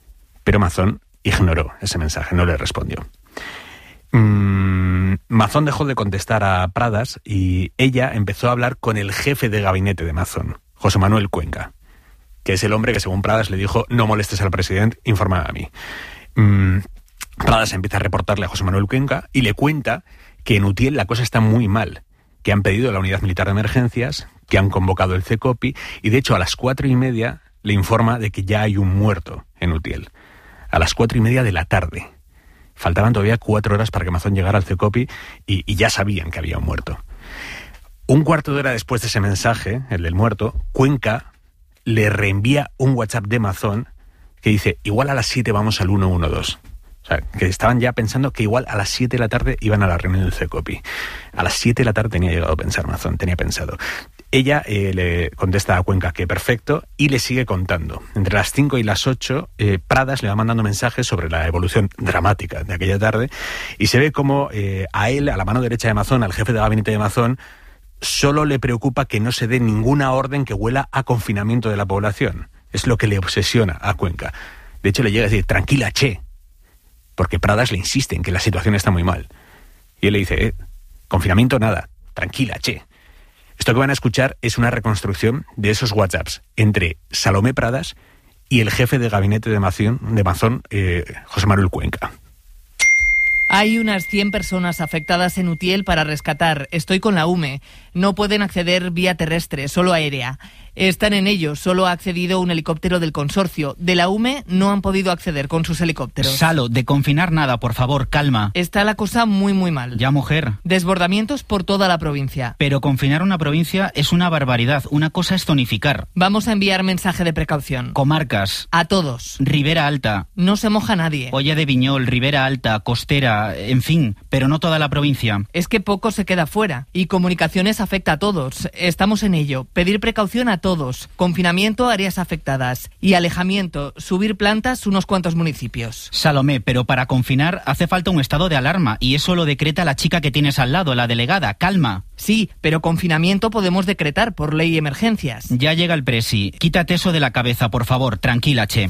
Pero Mazón ignoró ese mensaje, no le respondió. Mm, Mazón dejó de contestar a Pradas y ella empezó a hablar con el jefe de gabinete de Mazón, José Manuel Cuenca, que es el hombre que según Pradas le dijo: no molestes al presidente, informa a mí. Mm, Pradas empieza a reportarle a José Manuel Cuenca y le cuenta que en Utiel la cosa está muy mal, que han pedido la unidad militar de emergencias, que han convocado el CECOPI y de hecho a las cuatro y media le informa de que ya hay un muerto en Utiel. A las cuatro y media de la tarde. Faltaban todavía cuatro horas para que Mazón llegara al CECOPI y, y ya sabían que había un muerto. Un cuarto de hora después de ese mensaje, el del muerto, Cuenca le reenvía un WhatsApp de Mazón que dice: igual a las siete vamos al ciento doce. O sea, que estaban ya pensando que igual a las siete de la tarde iban a la reunión del CECOPI. A las siete de la tarde tenía llegado a pensar Mazón, tenía pensado. Ella eh, le contesta a Cuenca que perfecto y le sigue contando. Entre las cinco y las ocho, eh, Pradas le va mandando mensajes sobre la evolución dramática de aquella tarde y se ve como eh, a él, a la mano derecha de Mazón, al jefe de gabinete de Mazón, solo le preocupa que no se dé ninguna orden que huela a confinamiento de la población. Es lo que le obsesiona a Cuenca. De hecho, le llega a decir: tranquila, che. Porque Pradas le insiste en que la situación está muy mal. Y él le dice: eh, confinamiento nada, tranquila, che. Esto que van a escuchar es una reconstrucción de esos WhatsApps entre Salomé Pradas y el jefe de gabinete de Mazón, de Mazón eh, José Manuel Cuenca. Hay unas cien personas afectadas en Utiel para rescatar. Estoy con la U M E. No pueden acceder vía terrestre, solo aérea. Están en ello. Solo ha accedido un helicóptero del consorcio. De la U M E no han podido acceder con sus helicópteros. Salo, de confinar nada, por favor, calma. Está la cosa muy, muy mal. Ya, mujer. Desbordamientos por toda la provincia. Pero confinar una provincia es una barbaridad. Una cosa es zonificar. Vamos a enviar mensaje de precaución. Comarcas. A todos. Ribera Alta. No se moja nadie. Olla de Viñol, Ribera Alta, Costera, en fin, pero no toda la provincia. Es que poco se queda fuera. Y comunicaciones afecta a todos. Estamos en ello. Pedir precaución a todos. Confinamiento, áreas afectadas. Y alejamiento, subir plantas unos cuantos municipios. Salomé, pero para confinar hace falta un estado de alarma. Y eso lo decreta la chica que tienes al lado, la delegada. Calma. Sí, pero confinamiento podemos decretar por ley y emergencias. Ya llega el presi. Quítate eso de la cabeza, por favor. Tranquila, che.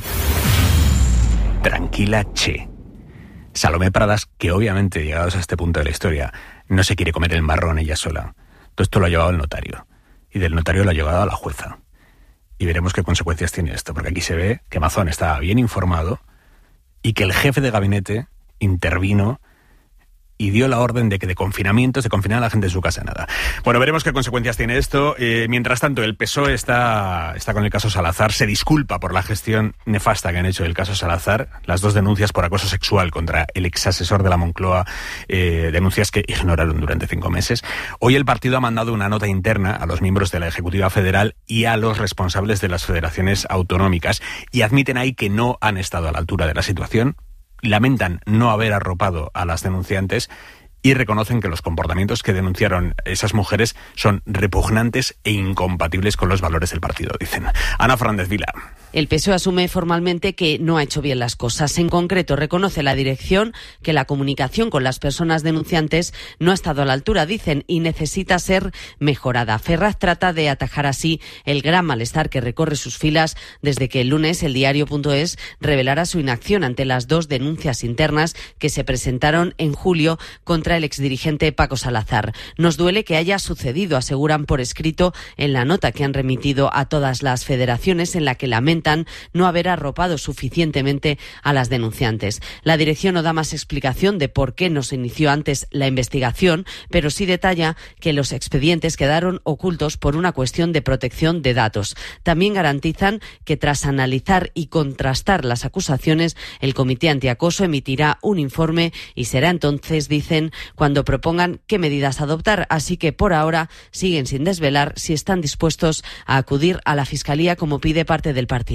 Tranquila, che. Salomé Pradas, que obviamente, llegados a este punto de la historia, no se quiere comer el marrón ella sola. Todo esto lo ha llevado al notario. Y del notario lo ha llevado a la jueza. Y veremos qué consecuencias tiene esto, porque aquí se ve que Mazón estaba bien informado y que el jefe de gabinete intervino y dio la orden de que de confinamiento se confinara a la gente en su casa, nada. Bueno, veremos qué consecuencias tiene esto. Eh, mientras tanto, el P S O E está, está con el caso Salazar. Se disculpa por la gestión nefasta que han hecho del caso Salazar. Las dos denuncias por acoso sexual contra el exasesor de la Moncloa, eh, denuncias que ignoraron durante cinco meses. Hoy el partido ha mandado una nota interna a los miembros de la Ejecutiva Federal y a los responsables de las federaciones autonómicas y admiten ahí que no han estado a la altura de la situación. Lamentan no haber arropado a las denunciantes y reconocen que los comportamientos que denunciaron esas mujeres son repugnantes e incompatibles con los valores del partido, dicen. Ana Fernández Vila. El P S O E asume formalmente que no ha hecho bien las cosas. En concreto, reconoce la dirección que la comunicación con las personas denunciantes no ha estado a la altura, dicen, y necesita ser mejorada. Ferraz trata de atajar así el gran malestar que recorre sus filas desde que el lunes el diario punto es revelara su inacción ante las dos denuncias internas que se presentaron en julio contra el exdirigente Paco Salazar. Nos duele que haya sucedido, aseguran por escrito en la nota que han remitido a todas las federaciones, en la que lamentan no haber arropado suficientemente a las denunciantes. La dirección no da más explicación de por qué no se inició antes la investigación, pero sí detalla que los expedientes quedaron ocultos por una cuestión de protección de datos. También garantizan que tras analizar y contrastar las acusaciones, el Comité Antiacoso emitirá un informe y será entonces, dicen, cuando propongan qué medidas adoptar. Así que por ahora siguen sin desvelar si están dispuestos a acudir a la Fiscalía como pide parte del partido.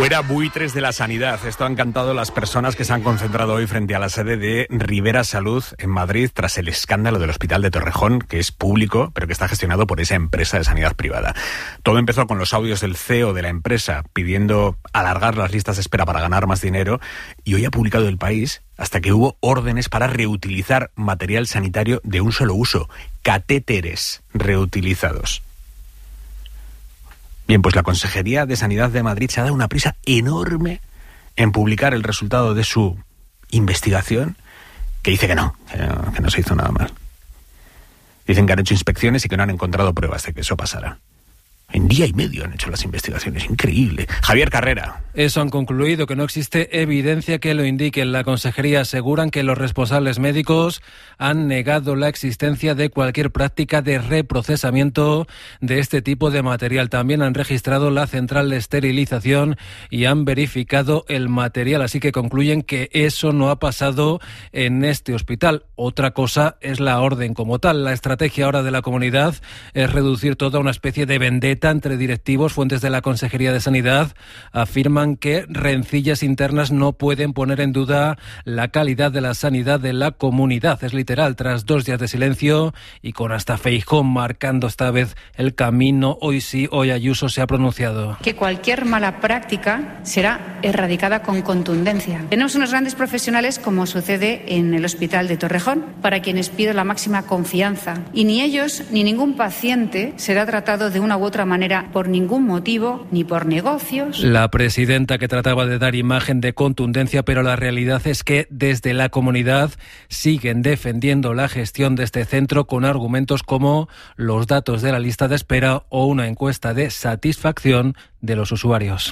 Fuera buitres de la sanidad. Esto han cantado las personas que se han concentrado hoy frente a la sede de Rivera Salud en Madrid tras el escándalo del Hospital de Torrejón, que es público, pero que está gestionado por esa empresa de sanidad privada. Todo empezó con los audios del C E O de la empresa pidiendo alargar las listas de espera para ganar más dinero, y hoy ha publicado El País hasta que hubo órdenes para reutilizar material sanitario de un solo uso, catéteres reutilizados. Bien, pues la Consejería de Sanidad de Madrid se ha dado una prisa enorme en publicar el resultado de su investigación, que dice que no, que no, que no se hizo nada mal. Dicen que han hecho inspecciones y que no han encontrado pruebas de que eso pasara. En día y medio han hecho las investigaciones, increíble. Javier Carrera. Eso han concluido, que no existe evidencia que lo indique. En la consejería aseguran que los responsables médicos han negado la existencia de cualquier práctica de reprocesamiento de este tipo de material. También han registrado la central de esterilización y han verificado el material, así que concluyen que eso no ha pasado en este hospital. Otra cosa es la orden como tal. La estrategia ahora de la comunidad es reducir toda una especie de vendetta entre directivos. Fuentes de la Consejería de Sanidad afirman que rencillas internas no pueden poner en duda la calidad de la sanidad de la comunidad. Es literal, tras dos días de silencio y con hasta Feijóo marcando esta vez el camino. Hoy sí, hoy Ayuso se ha pronunciado. Que cualquier mala práctica será erradicada con contundencia. Tenemos unos grandes profesionales, como sucede en el Hospital de Torrejón, para quienes pido la máxima confianza. Y ni ellos ni ningún paciente será tratado de una u otra manera por ningún motivo ni por negocios. La presidenta, que trataba de dar imagen de contundencia, pero la realidad es que desde la comunidad siguen defendiendo la gestión de este centro con argumentos como los datos de la lista de espera o una encuesta de satisfacción de los usuarios.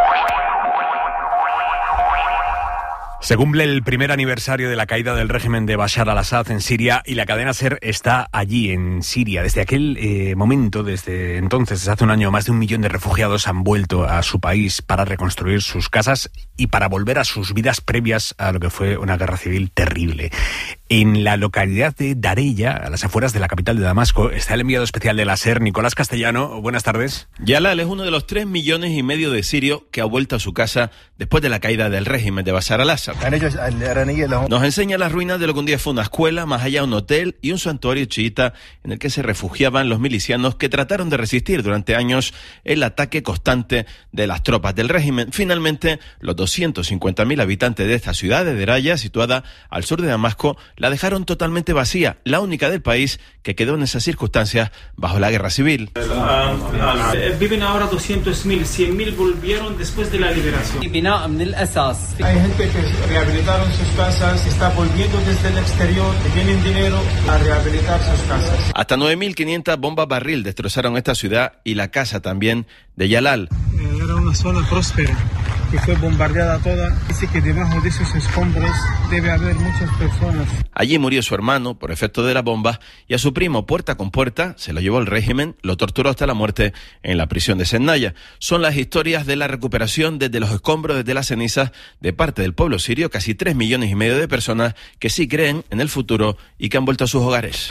Se cumple el primer aniversario de la caída del régimen de Bashar al-Assad en Siria y la cadena SER está allí, en Siria. Desde aquel eh, momento, desde entonces, desde hace un año, más de un millón de refugiados han vuelto a su país para reconstruir sus casas y para volver a sus vidas previas a lo que fue una guerra civil terrible. En la localidad de Dareya, a las afueras de la capital de Damasco, está el enviado especial de la SER, Nicolás Castellano. Buenas tardes. Yalal es uno de los tres millones y medio de sirios que ha vuelto a su casa después de la caída del régimen de Bashar al-Assad. Nos enseña las ruinas de lo que un día fue una escuela, más allá un hotel y un santuario chiita en el que se refugiaban los milicianos que trataron de resistir durante años el ataque constante de las tropas del régimen. Finalmente, los doscientos cincuenta mil habitantes de esta ciudad de Dareya, situada al sur de Damasco, la dejaron totalmente vacía, la única del país que quedó en esas circunstancias bajo la guerra civil. Viven ahora doscientos mil, cien mil volvieron después de la liberación. Hay gente que rehabilitaron sus casas, está volviendo desde el exterior, que tienen dinero a rehabilitar sus casas. Hasta nueve mil quinientas bombas barril destrozaron esta ciudad y la casa también de Yalal. Era una zona próspera que fue bombardeada toda. Dice que debajo de esos escombros debe haber muchas personas. Allí murió su hermano por efecto de la bomba y a su primo, puerta con puerta, se lo llevó el régimen, lo torturó hasta la muerte en la prisión de Sennaya. Son las historias de la recuperación desde los escombros, desde las cenizas, de parte del pueblo sirio, casi tres millones y medio de personas que sí creen en el futuro y que han vuelto a sus hogares.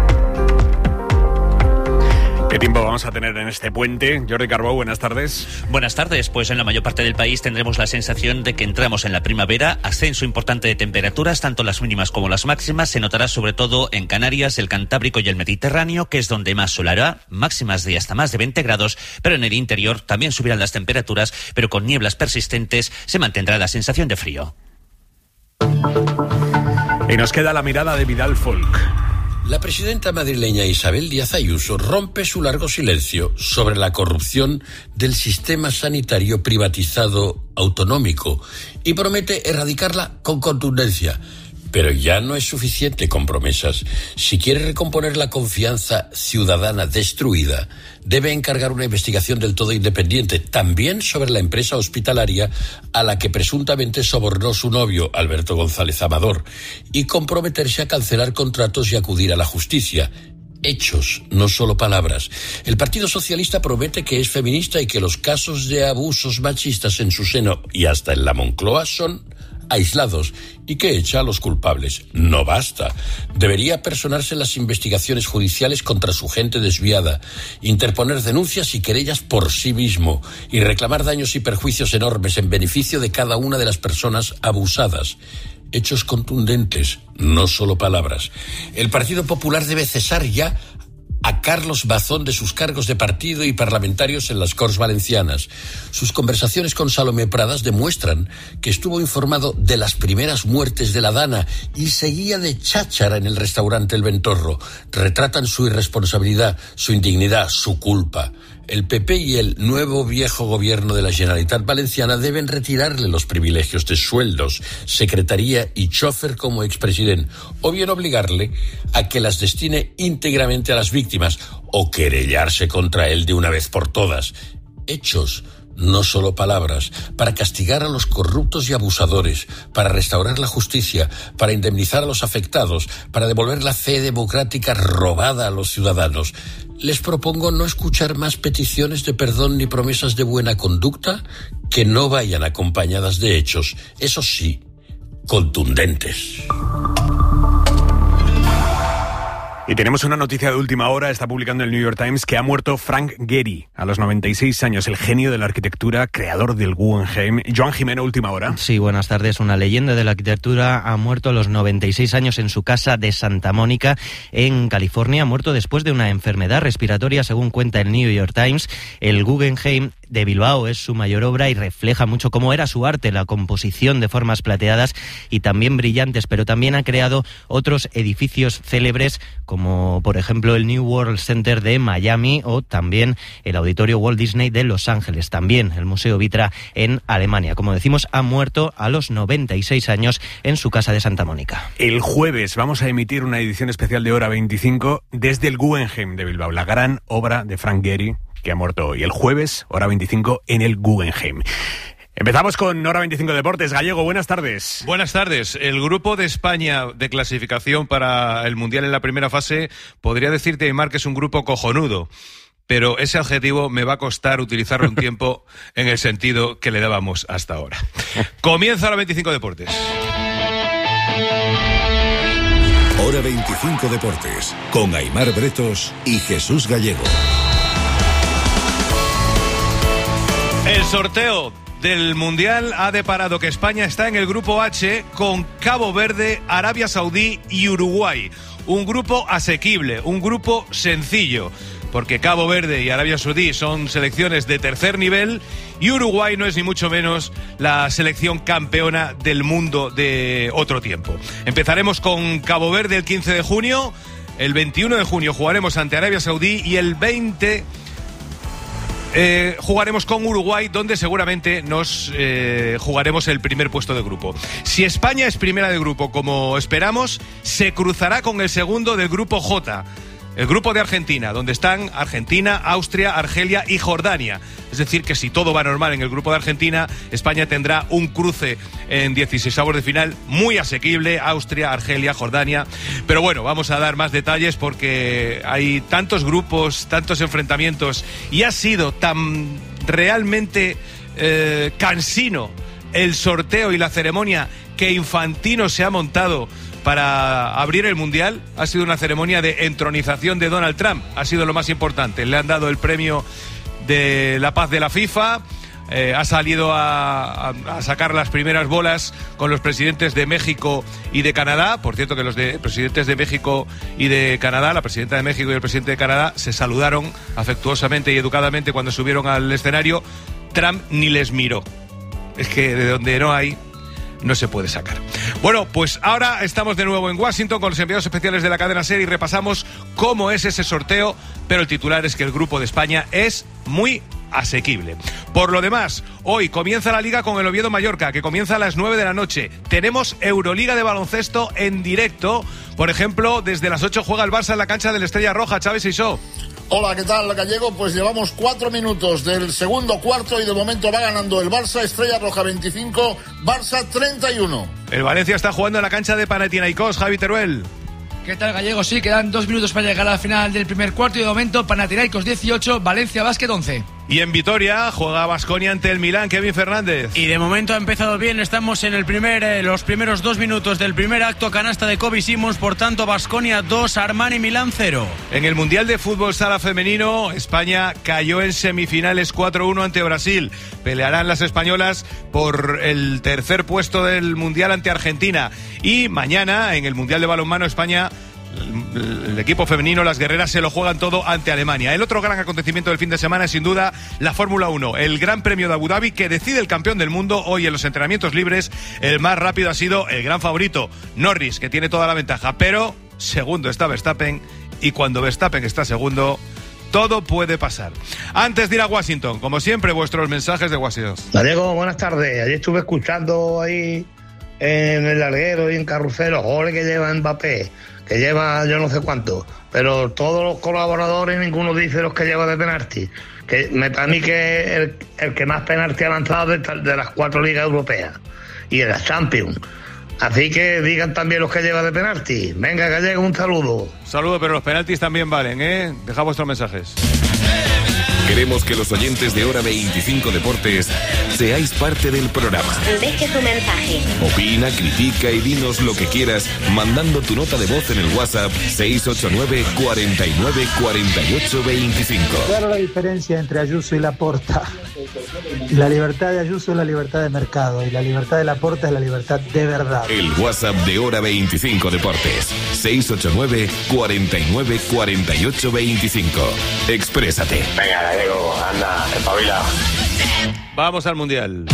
¿Qué tiempo vamos a tener en este puente? Jordi Carbó, buenas tardes. Buenas tardes. Pues en la mayor parte del país tendremos la sensación de que entramos en la primavera. Ascenso importante de temperaturas, tanto las mínimas como las máximas. Se notará sobre todo en Canarias, el Cantábrico y el Mediterráneo, que es donde más solará. Máximas de hasta más de veinte grados, pero en el interior también subirán las temperaturas, pero con nieblas persistentes se mantendrá la sensación de frío. Y nos queda la mirada de Vidal Folk. La presidenta madrileña Isabel Díaz Ayuso rompe su largo silencio sobre la corrupción del sistema sanitario privatizado autonómico y promete erradicarla con contundencia. Pero ya no es suficiente con promesas. Si quiere recomponer la confianza ciudadana destruida, debe encargar una investigación del todo independiente, también sobre la empresa hospitalaria a la que presuntamente sobornó su novio, Alberto González Amador, y comprometerse a cancelar contratos y acudir a la justicia. Hechos, no solo palabras. El Partido Socialista promete que es feminista y que los casos de abusos machistas en su seno y hasta en la Moncloa son aislados y que echa a los culpables. No basta. Debería personarse en las investigaciones judiciales contra su gente desviada, interponer denuncias y querellas por sí mismo y reclamar daños y perjuicios enormes en beneficio de cada una de las personas abusadas. Hechos contundentes, no solo palabras. El Partido Popular debe cesar ya a Carlos Bazón de sus cargos de partido y parlamentarios en las Corts Valencianas. Sus conversaciones con Salomé Pradas demuestran que estuvo informado de las primeras muertes de la Dana y seguía de cháchara en el restaurante El Ventorro. Retratan su irresponsabilidad, su indignidad, su culpa. El P P y el nuevo viejo gobierno de la Generalitat Valenciana deben retirarle los privilegios de sueldos, secretaría y chofer como expresidente, o bien obligarle a que las destine íntegramente a las víctimas o querellarse contra él de una vez por todas. Hechos, no solo palabras, para castigar a los corruptos y abusadores, para restaurar la justicia, para indemnizar a los afectados, para devolver la fe democrática robada a los ciudadanos. Les propongo no escuchar más peticiones de perdón ni promesas de buena conducta que no vayan acompañadas de hechos, eso sí, contundentes. Y tenemos una noticia de última hora, está publicando el New York Times, que ha muerto Frank Gehry, a los noventa y seis años, el genio de la arquitectura, creador del Guggenheim. Joan Jimeno, última hora. Sí, buenas tardes. Una leyenda de la arquitectura ha muerto a los noventa y seis años en su casa de Santa Mónica, en California. Ha muerto después de una enfermedad respiratoria, según cuenta el New York Times. El Guggenheim de Bilbao es su mayor obra y refleja mucho cómo era su arte, la composición de formas plateadas y también brillantes, pero también ha creado otros edificios célebres, como por ejemplo el New World Center de Miami o también el Auditorio Walt Disney de Los Ángeles, también el Museo Vitra en Alemania. Como decimos, ha muerto a los noventa y seis años en su casa de Santa Mónica. El jueves vamos a emitir una edición especial de Hora veinticinco desde el Guggenheim de Bilbao, la gran obra de Frank Gehry, que ha muerto hoy. El jueves, Hora veinticinco en el Guggenheim. Empezamos con Hora veinticinco Deportes. Gallego, buenas tardes. Buenas tardes. El grupo de España de clasificación para el Mundial en la primera fase, podría decirte, Aymar, que es un grupo cojonudo, pero ese adjetivo me va a costar utilizarlo un tiempo en el sentido que le dábamos hasta ahora. Comienza Hora veinticinco Deportes. Hora veinticinco Deportes, con Aymar Bretos y Jesús Gallego. El sorteo del Mundial ha deparado que España está en el grupo H con Cabo Verde, Arabia Saudí y Uruguay. Un grupo asequible, un grupo sencillo, porque Cabo Verde y Arabia Saudí son selecciones de tercer nivel y Uruguay no es ni mucho menos la selección campeona del mundo de otro tiempo. Empezaremos con Cabo Verde el quince de junio, el veintiuno de junio jugaremos ante Arabia Saudí y el veinte Eh, jugaremos con Uruguay, donde seguramente nos eh, jugaremos el primer puesto de grupo. Si España es primera de grupo, como esperamos, se cruzará con el segundo del grupo J, el grupo de Argentina, donde están Argentina, Austria, Argelia y Jordania. Es decir, que si todo va normal en el grupo de Argentina, España tendrá un cruce en dieciseisavos de final muy asequible, Austria, Argelia, Jordania. Pero bueno, vamos a dar más detalles porque hay tantos grupos, tantos enfrentamientos y ha sido tan realmente eh, cansino el sorteo y la ceremonia que Infantino se ha montado para abrir el Mundial. Ha sido una ceremonia de entronización de Donald Trump, ha sido lo más importante. Le han dado el premio de la paz de la FIFA, eh, ha salido a, a, a sacar las primeras bolas con los presidentes de México y de Canadá. Por cierto, que los de, presidentes de México y de Canadá, la presidenta de México y el presidente de Canadá, se saludaron afectuosamente y educadamente cuando subieron al escenario. Trump ni les miró. Es que de donde no hay, no se puede sacar. Bueno, pues ahora estamos de nuevo en Washington con los enviados especiales de la cadena SER y repasamos cómo es ese sorteo, pero el titular es que el grupo de España es muy asequible. Por lo demás, hoy comienza la Liga con el Oviedo Mallorca, que comienza a las nueve de la noche. Tenemos Euroliga de baloncesto en directo. Por ejemplo, desde las ocho juega el Barça en la cancha del Estrella Roja. Chávez Isó. Hola, ¿qué tal, Gallego? Pues llevamos cuatro minutos del segundo cuarto y de momento va ganando el Barça. Estrella Roja veinticinco, Barça treinta y uno. El Valencia está jugando en la cancha de Panathinaikos. Javi Teruel. ¿Qué tal, Gallego? Sí, quedan dos minutos para llegar a la final del primer cuarto y de momento Panathinaikos dieciocho, Valencia Basket once. Y en Vitoria juega Baskonia ante el Milán, Kevin Fernández. Y de momento ha empezado bien, estamos en el primer, eh, los primeros dos minutos del primer acto, canasta de Kobe Simons, por tanto Baskonia dos, Armani Milán cero. En el Mundial de Fútbol Sala Femenino, España cayó en semifinales cuatro uno ante Brasil. Pelearán las españolas por el tercer puesto del Mundial ante Argentina. Y mañana, en el Mundial de Balonmano, España... el equipo femenino, las guerreras, se lo juegan todo ante Alemania. El otro gran acontecimiento del fin de semana es sin duda la Fórmula uno, el Gran Premio de Abu Dhabi, que decide el campeón del mundo. Hoy en los entrenamientos libres el más rápido ha sido el gran favorito, Norris, que tiene toda la ventaja, pero segundo está Verstappen, y cuando Verstappen está segundo, todo puede pasar. Antes de ir a Washington, como siempre, vuestros mensajes de Washington. Gallego, buenas tardes. Ayer estuve escuchando ahí en el larguero y en Carrusel los goles que lleva Mbappé, que lleva yo no sé cuánto, pero todos los colaboradores ninguno dice los que lleva de penalti, que me para mí que es el, el que más penalti ha lanzado de, de las cuatro ligas europeas y de las Champions. Así que digan también los que lleva de penalti. Venga, Gallego, un saludo. Saludo, pero los penaltis también valen, ¿eh? Dejad vuestros mensajes. Queremos que los oyentes de Hora veinticinco Deportes seáis parte del programa. Deje tu mensaje. Opina, critica y dinos lo que quieras mandando tu nota de voz en el WhatsApp seis ocho nueve, cuarenta y nueve, cuarenta y ocho, veinticinco. Claro, la diferencia entre Ayuso y Laporta. La libertad de Ayuso es la libertad de mercado y la libertad de Laporta es la libertad de verdad. El WhatsApp de Hora veinticinco Deportes seis ocho nueve, cuarenta y nueve, cuarenta y ocho, veinticinco. Exprésate. Venga, Gallego, anda, espabila. Vamos al Mundial.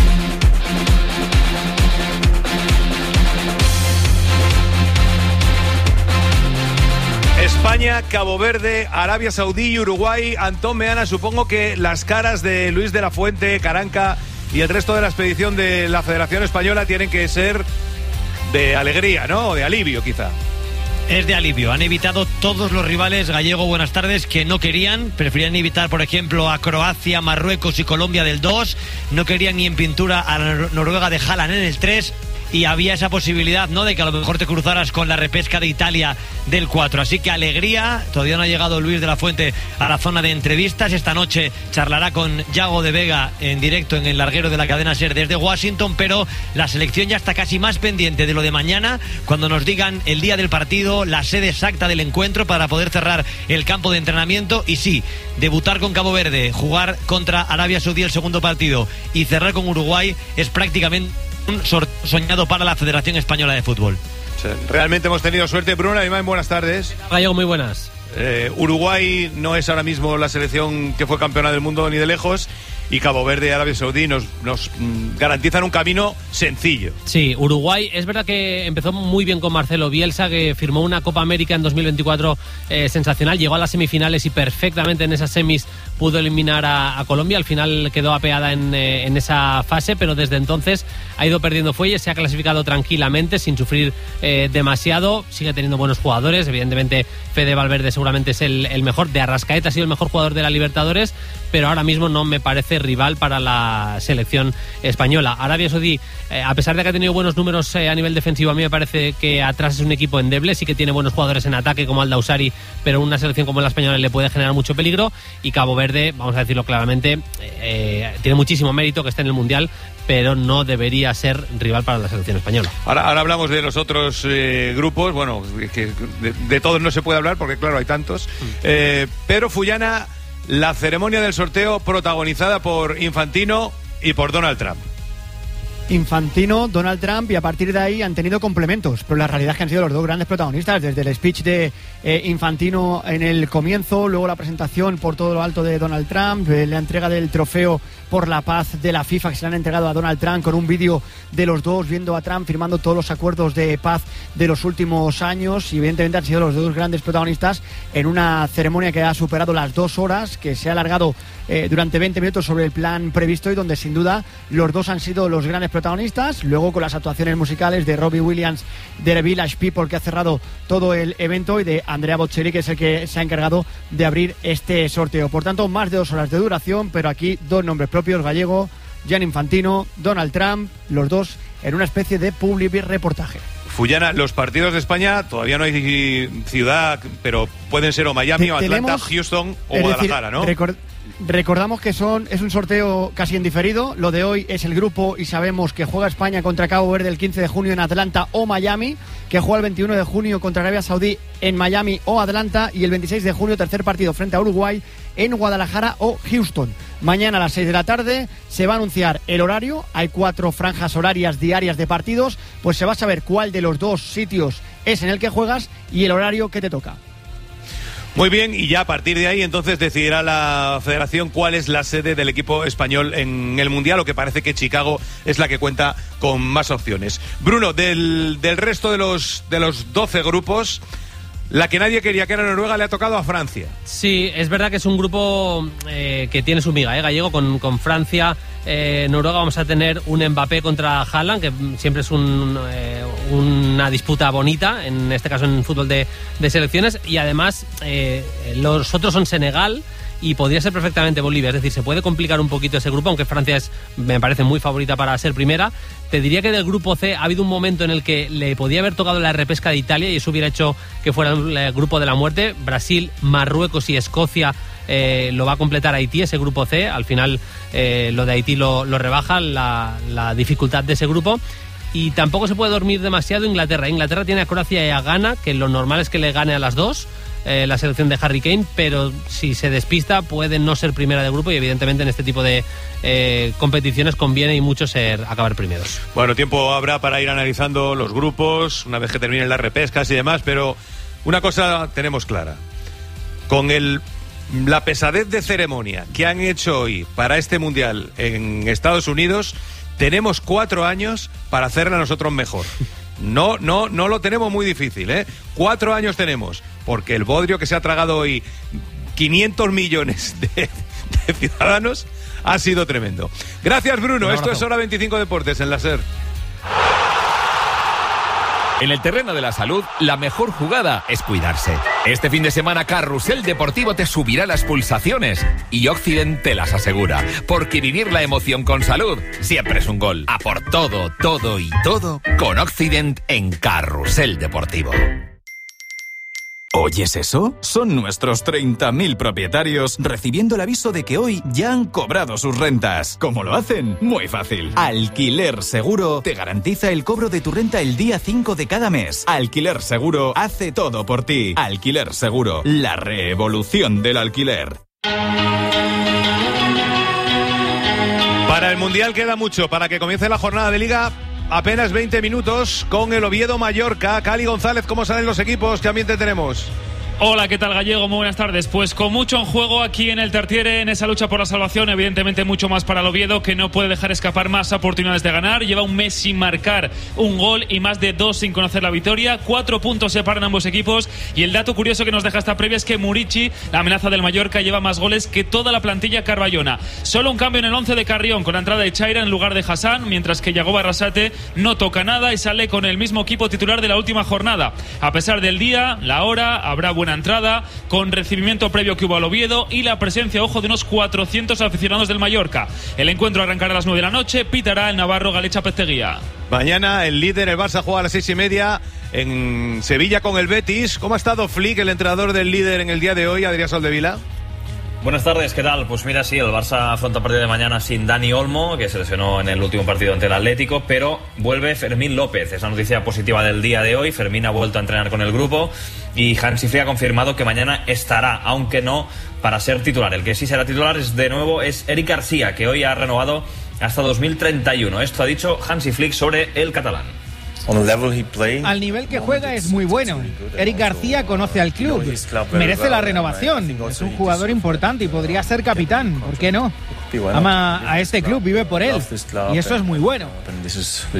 España, Cabo Verde, Arabia Saudí y Uruguay. Antón Meana, supongo que las caras de Luis de la Fuente, Caranca y el resto de la expedición de la Federación Española tienen que ser de alegría, ¿no? O de alivio, quizá. Es de alivio. Han evitado todos los rivales, Gallego, buenas tardes, que no querían. Preferían evitar, por ejemplo, a Croacia, Marruecos y Colombia del dos. No querían ni en pintura a Noruega de Haaland en el tres. Y había esa posibilidad, ¿no?, de que a lo mejor te cruzaras con la repesca de Italia del cuatro. Así que alegría. Todavía no ha llegado Luis de la Fuente a la zona de entrevistas. Esta noche charlará con Yago de Vega en directo en el larguero de la cadena SER desde Washington, pero la selección ya está casi más pendiente de lo de mañana, cuando nos digan el día del partido, la sede exacta del encuentro, para poder cerrar el campo de entrenamiento. Y sí, debutar con Cabo Verde, jugar contra Arabia Saudí el segundo partido y cerrar con Uruguay es prácticamente un soñado para la Federación Española de Fútbol. Sí, realmente hemos tenido suerte. Bruno Alemán, buenas tardes. Gallego, muy buenas. Eh, Uruguay no es ahora mismo la selección que fue campeona del mundo ni de lejos, y Cabo Verde y Arabia Saudí nos, nos mm, garantizan un camino sencillo. Sí, Uruguay es verdad que empezó muy bien con Marcelo Bielsa, que firmó una Copa América en dos mil veinticuatro eh, sensacional, llegó a las semifinales y perfectamente en esas semis pudo eliminar a, a Colombia. Al final quedó apeada en, eh, en esa fase, pero desde entonces ha ido perdiendo fuelle, se ha clasificado tranquilamente sin sufrir eh, demasiado, sigue teniendo buenos jugadores, evidentemente Fede Valverde seguramente es el, el mejor, de Arrascaeta ha sido el mejor jugador de la Libertadores, pero ahora mismo no me parece rival para la selección española. Arabia Saudí, eh, a pesar de que ha tenido buenos números eh, a nivel defensivo, a mí me parece que atrás es un equipo endeble, sí que tiene buenos jugadores en ataque como Al-Dawsari, pero una selección como la española le puede generar mucho peligro. Y Cabo Verde, vamos a decirlo claramente, eh, tiene muchísimo mérito que esté en el Mundial, pero no debería ser rival para la selección española. Ahora, ahora hablamos de los otros eh, grupos, bueno, que de, de todos no se puede hablar porque claro, hay tantos. Mm. Eh, Pedro Fullana, la ceremonia del sorteo protagonizada por Infantino y por Donald Trump. Infantino, Donald Trump, y a partir de ahí han tenido complementos, pero la realidad es que han sido los dos grandes protagonistas, desde el speech de eh, Infantino en el comienzo, luego la presentación por todo lo alto de Donald Trump, eh, la entrega del trofeo por la paz de la FIFA que se le han entregado a Donald Trump, con un vídeo de los dos viendo a Trump firmando todos los acuerdos de paz de los últimos años, y evidentemente han sido los dos grandes protagonistas en una ceremonia que ha superado las dos horas, que se ha alargado eh, durante veinte minutos sobre el plan previsto, y donde sin duda los dos han sido los grandes protagonistas, luego con las actuaciones musicales de Robbie Williams de The Village People, que ha cerrado todo el evento, y de Andrea Bocelli, que es el que se ha encargado de abrir este sorteo. Por tanto, más de dos horas de duración, pero aquí dos nombres propios, Gallego, Gianni Infantino, Donald Trump, los dos en una especie de public reportaje. Fullana, los partidos de España todavía no hay ciudad, pero pueden ser o Miami, Te, o Atlanta, tenemos, Houston o Guadalajara, decir, ¿no? Record, recordamos que son es un sorteo casi en diferido. Lo de hoy es el grupo y sabemos que juega España contra Cabo Verde el quince de junio en Atlanta o Miami, que juega el veintiuno de junio contra Arabia Saudí en Miami o Atlanta, y el veintiséis de junio tercer partido frente a Uruguay en Guadalajara o Houston. Mañana a las seis de la tarde se va a anunciar el horario. Hay cuatro franjas horarias diarias de partidos, pues se va a saber cuál de los dos sitios es en el que juegas y el horario que te toca. Muy bien, y ya a partir de ahí entonces decidirá la federación cuál es la sede del equipo español en el Mundial, lo que parece que Chicago es la que cuenta con más opciones. Bruno, del, del resto de los, de los doce grupos, la que nadie quería, que era Noruega, le ha tocado a Francia. Sí, es verdad que es un grupo eh, que tiene su miga, ¿eh? Gallego, con, con Francia, eh, Noruega. Vamos a tener un Mbappé contra Haaland, que siempre es un, eh, una disputa bonita, en este caso en fútbol de, de selecciones, y además eh, los otros son Senegal y podría ser perfectamente Bolivia, es decir, se puede complicar un poquito ese grupo, aunque Francia es, me parece, muy favorita para ser primera. Te diría que del grupo C ha habido un momento en el que le podía haber tocado la repesca de Italia y eso hubiera hecho que fuera el grupo de la muerte. Brasil, Marruecos y Escocia eh, lo va a completar Haití, ese grupo C. Al final eh, lo de Haití lo, lo rebaja la, la dificultad de ese grupo. Y tampoco se puede dormir demasiado Inglaterra. Inglaterra tiene a Croacia y a Ghana, que lo normal es que le gane a las dos. Eh, la selección de Harry Kane, pero si se despista puede no ser primera de grupo y evidentemente en este tipo de eh, competiciones conviene y mucho ser acabar primeros. Bueno, tiempo habrá para ir analizando los grupos una vez que terminen las repescas y demás, pero una cosa tenemos clara: con el la pesadez de ceremonia que han hecho hoy para este Mundial en Estados Unidos, tenemos cuatro años para hacerla nosotros mejor. No, no, no lo tenemos muy difícil, ¿eh? Cuatro años tenemos, porque el bodrio que se ha tragado hoy quinientos millones de, de ciudadanos ha sido tremendo. Gracias, Bruno. Esto es Hora veinticinco Deportes en la SER. En el terreno de la salud, la mejor jugada es cuidarse. Este fin de semana, Carrusel Deportivo te subirá las pulsaciones y Occident te las asegura. Porque vivir la emoción con salud siempre es un gol. A por todo, todo y todo con Occident en Carrusel Deportivo. ¿Oyes eso? Son nuestros treinta mil propietarios recibiendo el aviso de que hoy ya han cobrado sus rentas. ¿Cómo lo hacen? Muy fácil. Alquiler Seguro te garantiza el cobro de tu renta el día cinco de cada mes. Alquiler Seguro hace todo por ti. Alquiler Seguro, la revolución del alquiler. Para el Mundial queda mucho, para que comience la jornada de Liga. Apenas veinte minutos con el Oviedo Mallorca. Cali González, ¿cómo salen los equipos? ¿Qué ambiente tenemos? Hola, ¿qué tal, Gallego? Muy buenas tardes. Pues con mucho en juego aquí en el Tartiere, en esa lucha por la salvación, evidentemente mucho más para el Oviedo, que no puede dejar escapar más oportunidades de ganar. Lleva un mes sin marcar un gol y más de dos sin conocer la victoria. Cuatro puntos separan ambos equipos y el dato curioso que nos deja esta previa es que Murici, la amenaza del Mallorca, lleva más goles que toda la plantilla carballona. Solo un cambio en el once de Carrión, con la entrada de Chaira en lugar de Hassan, mientras que Yagoba Arrasate no toca nada y sale con el mismo equipo titular de la última jornada. A pesar del día, la hora, habrá buena entrada, con recibimiento previo que hubo al Oviedo y la presencia, ojo, de unos cuatrocientos aficionados del Mallorca. El encuentro arrancará a las nueve de la noche, pitará el navarro Galecha Pesteguía. Mañana el líder, el Barça, juega a las seis y media en Sevilla con el Betis. ¿Cómo ha estado Flick, el entrenador del líder, en el día de hoy, Adrián Soldevila? Buenas tardes, ¿qué tal? Pues mira, sí, el Barça afronta a partir de mañana sin Dani Olmo, que se lesionó en el último partido ante el Atlético, pero vuelve Fermín López. Es la noticia positiva del día de hoy. Fermín ha vuelto a entrenar con el grupo y Hansi Flick ha confirmado que mañana estará, aunque no para ser titular. El que sí será titular es, de nuevo, es Eric García, que hoy ha renovado hasta dos mil treinta y uno. Esto ha dicho Hansi Flick sobre el catalán. Al nivel que juega es muy bueno. Eric García conoce al club, merece la renovación, es un jugador importante y podría ser capitán, ¿por qué no? Ama a este club, vive por él y eso es muy bueno. El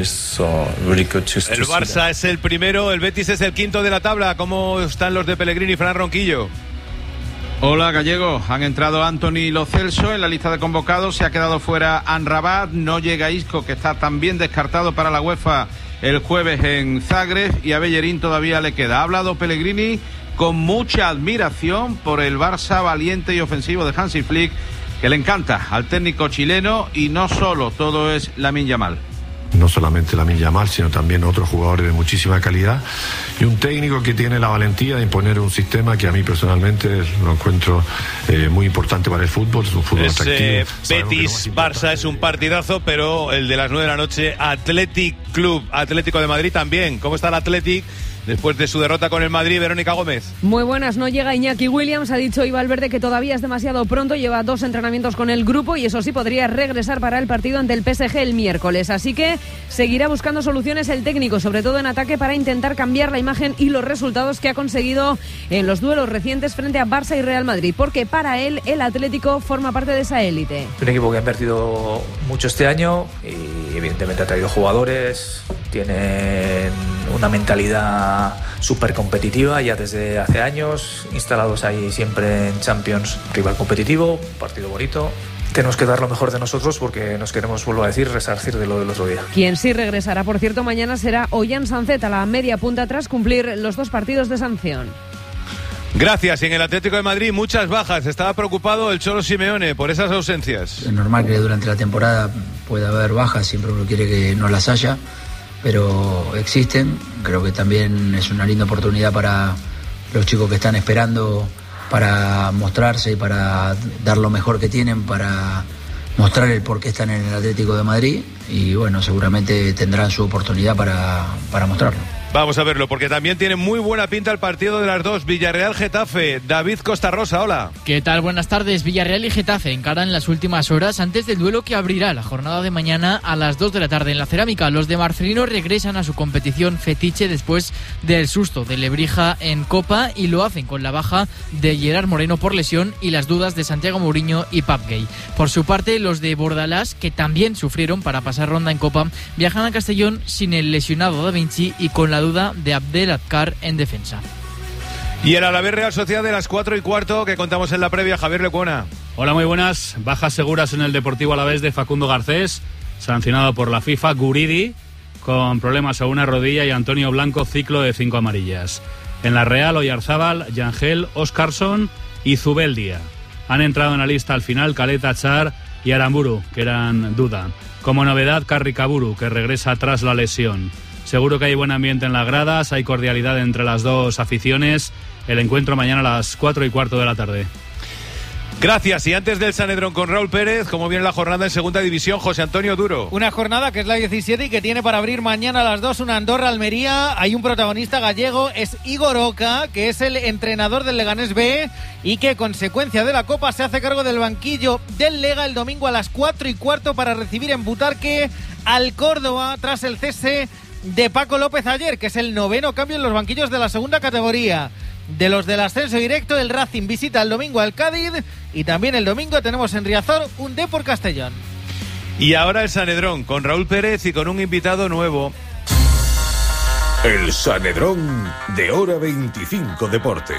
Barça es el primero, el Betis es el quinto de la tabla. ¿Cómo están los de Pellegrini y Fran Ronquillo? Hola, Gallego. Han entrado Anthony y Lo Celso en la lista de convocados. Se ha quedado fuera Amrabat. No llega Isco, que está también descartado para la UEFA el jueves en Zagreb, y a Bellerín todavía le queda. Ha hablado Pellegrini con mucha admiración por el Barça valiente y ofensivo de Hansi Flick, que le encanta al técnico chileno, y no solo todo es Lamine Yamal. no solamente Lamine Yamal, sino también otros jugadores de muchísima calidad, y un técnico que tiene la valentía de imponer un sistema que a mí personalmente lo encuentro eh, muy importante para el fútbol. Es un fútbol Ese atractivo. Betis-Barça es un partidazo, pero el de las nueve de la noche, Athletic Club Atlético de Madrid también. ¿Cómo está el Athletic después de su derrota con el Madrid? Verónica Gómez. Muy buenas, no llega Iñaki Williams, ha dicho Ibai Valverde que todavía es demasiado pronto, lleva dos entrenamientos con el grupo y eso sí podría regresar para el partido ante el P S G el miércoles, así que seguirá buscando soluciones el técnico, sobre todo en ataque, para intentar cambiar la imagen y los resultados que ha conseguido en los duelos recientes frente a Barça y Real Madrid, porque para él el Atlético forma parte de esa élite. Un equipo que ha invertido mucho este año y evidentemente ha traído jugadores, tienen una mentalidad súper competitiva ya desde hace años, instalados ahí siempre en Champions, rival competitivo, partido bonito. Tenemos que dar lo mejor de nosotros porque nos queremos, vuelvo a decir, resarcir de lo del otro día. Quien sí regresará, por cierto, mañana será Ollán Sancet a la media punta tras cumplir los dos partidos de sanción. Gracias. Y en el Atlético de Madrid muchas bajas. Estaba preocupado el Cholo Simeone por esas ausencias. Es normal que durante la temporada pueda haber bajas, siempre uno quiere que no las haya, pero existen. Creo que también es una linda oportunidad para los chicos que están esperando para mostrarse y para dar lo mejor que tienen, para mostrar el por qué están en el Atlético de Madrid, y bueno, seguramente tendrán su oportunidad para, para mostrarlo. Vamos a verlo, porque también tiene muy buena pinta el partido de las dos. Villarreal-Getafe. David Costa Rosa, hola. ¿Qué tal? Buenas tardes. Villarreal y Getafe encaran las últimas horas antes del duelo que abrirá la jornada de mañana a las dos de la tarde en la Cerámica. Los de Marcelino regresan a su competición fetiche después del susto de Lebrija en Copa, y lo hacen con la baja de Gerard Moreno por lesión y las dudas de Santiago Mourinho y Pap Gay. Por su parte, los de Bordalás, que también sufrieron para pasar ronda en Copa, viajan a Castellón sin el lesionado Da Vinci y con la duda de Abdel Adkar en defensa. Y el Alavés Real Sociedad de las cuatro y cuarto que contamos en la previa, Javier Lecuona. Hola, muy buenas. Bajas seguras en el Deportivo Alavés de Facundo Garcés, sancionado por la FIFA, Guridi, con problemas a una rodilla, y Antonio Blanco, ciclo de cinco amarillas. En la Real, Oyarzábal, Yangel, Oscarson y Zubeldia. Han entrado en la lista al final Caleta, Char y Aramburu, que eran duda. Como novedad, Carricaburu, que regresa tras la lesión. Seguro que hay buen ambiente en las gradas, hay cordialidad entre las dos aficiones. El encuentro mañana a las cuatro y cuarto de la tarde. Gracias. Y antes del Sanedrón con Raúl Pérez, ¿cómo viene la jornada en segunda división? José Antonio Duro. Una jornada que es la diecisiete y que tiene para abrir mañana a las dos una Andorra-Almería. Hay un protagonista gallego, es Igor Oca, que es el entrenador del Leganés B y que, consecuencia de la Copa, se hace cargo del banquillo del Lega el domingo a las cuatro y cuarto para recibir en Butarque al Córdoba tras el cese de Paco López ayer, que es el noveno cambio en los banquillos de la segunda categoría. De los del ascenso directo, el Racing visita el domingo al Cádiz, y también el domingo tenemos en Riazor un Depor Castellón. Y ahora el Sanedrón con Raúl Pérez y con un invitado nuevo. El Sanedrón de Hora veinticinco Deportes.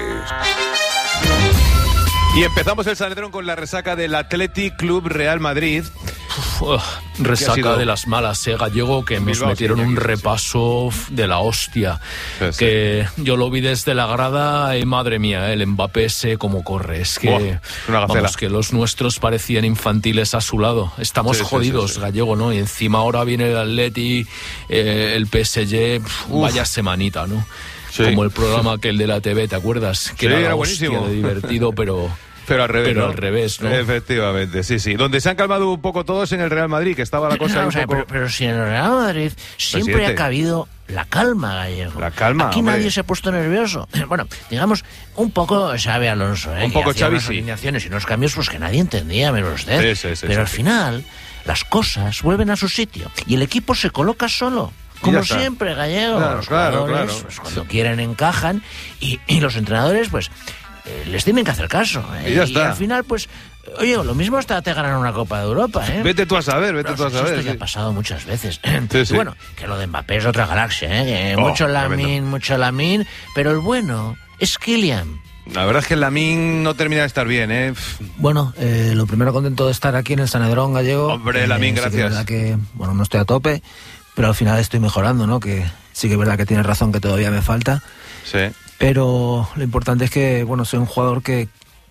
Y empezamos el Sanedrón con la resaca del Athletic Club Real Madrid. Uf, uh, resaca de las malas, eh, Gallego, que nos metieron sí, un repaso de la hostia. Sí, sí. Que yo lo vi desde la grada y madre mía, el Mbappé sé cómo corre. Es que, oh, vamos, que los nuestros parecían infantiles a su lado. Estamos sí, jodidos, sí, sí, sí. Gallego, ¿no? Y encima ahora viene el Atleti, eh, el P S G, pf, vaya semanita, ¿no? Sí. Como el programa aquel de la T V, ¿te acuerdas? Que sí, era, era la buenísimo. Hostia de divertido, pero... Pero al revés, pero ¿no? al revés, ¿no? Efectivamente, sí, sí. Donde se han calmado un poco todos en el Real Madrid, que estaba la cosa no, un o sea, poco... pero, pero si en el Real Madrid siempre Presidente. ha cabido la calma, Gallego. La calma, Aquí hombre. nadie se ha puesto nervioso. Bueno, digamos, un poco Xavi Alonso, ¿eh? Un poco Xavi, Xavi, sí. alineaciones y unos cambios pues que nadie entendía, menos usted. Sí, sí, sí, pero sí, al sí. final, las cosas vuelven a su sitio y el equipo se coloca solo. Como siempre, Gallego. Claro, los claro, jugadores, claro. pues, cuando quieren encajan y, y los entrenadores, pues... Eh, les tienen que hacer caso, ¿eh? Y ya está. Y al final, pues, oye, lo mismo hasta te ganan una Copa de Europa, ¿eh? Vete tú a saber, vete Pero tú a saber. Esto sí. ya ha pasado muchas veces. Sí, sí. Y bueno, que lo de Mbappé es otra galaxia, ¿eh? Que Oh, mucho Lamine, tremendo. mucho Lamine, pero el bueno es Kylian. La verdad es que el Lamine no termina de estar bien, ¿eh? Bueno, eh, lo primero contento de estar aquí en el Sanedrón, Gallego. Hombre, Lamine, eh, sí que gracias. es verdad que, bueno, no estoy a tope, pero al final estoy mejorando, ¿no? Que sí que es verdad que tienes razón, que todavía me falta. Sí. Pero lo importante es que, bueno, soy un jugador que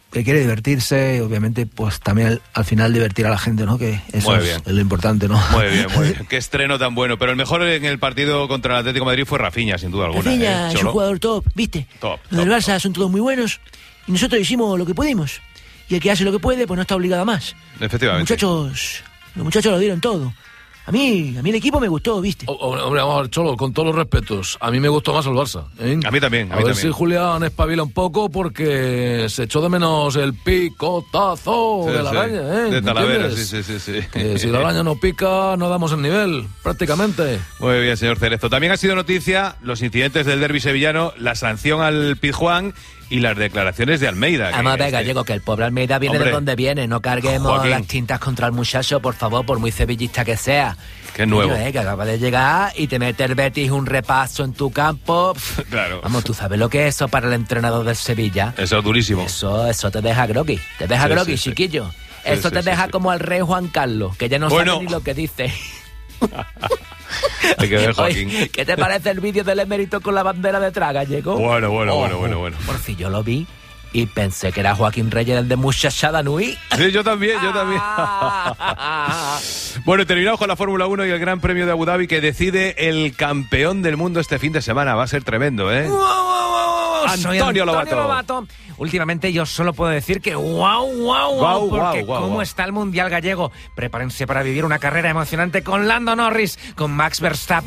que quiere divertirse y obviamente pues también al, al final divertir a la gente, ¿no? Que eso es, es lo importante, ¿no? Muy bien, muy bien. Qué estreno tan bueno. Pero el mejor en el partido contra el Atlético de Madrid fue Rafinha, sin duda alguna. Rafinha ¿eh? es un jugador top, ¿viste? Top. Los top, del Barça top. son todos muy buenos y nosotros hicimos lo que pudimos. Y el que hace lo que puede, pues no está obligado a más. Efectivamente. Los muchachos, los muchachos lo dieron todo. A mí, a mí el equipo me gustó, ¿viste? Hombre, vamos a ver, Cholo, con todos los respetos, a mí me gustó más el Barça. ¿eh? A mí también, a, a mí ver también. si Julián espabila un poco porque se echó de menos el picotazo Sí, de la sí. araña, ¿eh? De Talavera, ¿Entiendes? sí, sí, sí. sí. Que si la araña no pica, no damos el nivel, prácticamente. Muy bien, señor Cerezo. También ha sido noticia los incidentes del derbi sevillano, la sanción al Pizjuán y las declaraciones de Almeida. Vamos a ver, este- Gallego, que el pobre Almeida viene Hombre. de donde viene. No carguemos Joaquín. las tintas contra el muchacho, por favor, por muy sevillista que sea. Que es nuevo. Coño, eh, que acaba de llegar y te mete el Betis un repaso en tu campo. Pff, Claro. Vamos, tú sabes lo que es eso para el entrenador del Sevilla. Eso es durísimo. Eso, eso te deja groggy. Te deja Sí, groggy, sí, sí. chiquillo. Sí, Eso sí, te sí, deja sí. como al rey Juan Carlos, que ya no Bueno. sabe ni lo que dice. Hay que ver, Joaquín. Oye, ¿qué te parece el vídeo del emérito con la bandera detrás, Gallego? Bueno, bueno, bueno, Ojo. bueno, bueno. Por si yo lo vi y pensé que era Joaquín Reyes, el de Muchachada Nui. Sí, yo también, yo también. Bueno, terminamos con la Fórmula uno y el Gran Premio de Abu Dhabi que decide el campeón del mundo este fin de semana. Va a ser tremendo, ¿eh? Soy Antonio Antonio Lobato. Lobato. Últimamente yo solo puedo decir que guau, guau, Guau, guau, porque guau, guau, cómo guau. está el Mundial Gallego. Prepárense para vivir una carrera emocionante con Lando Norris, con Max Verstappen.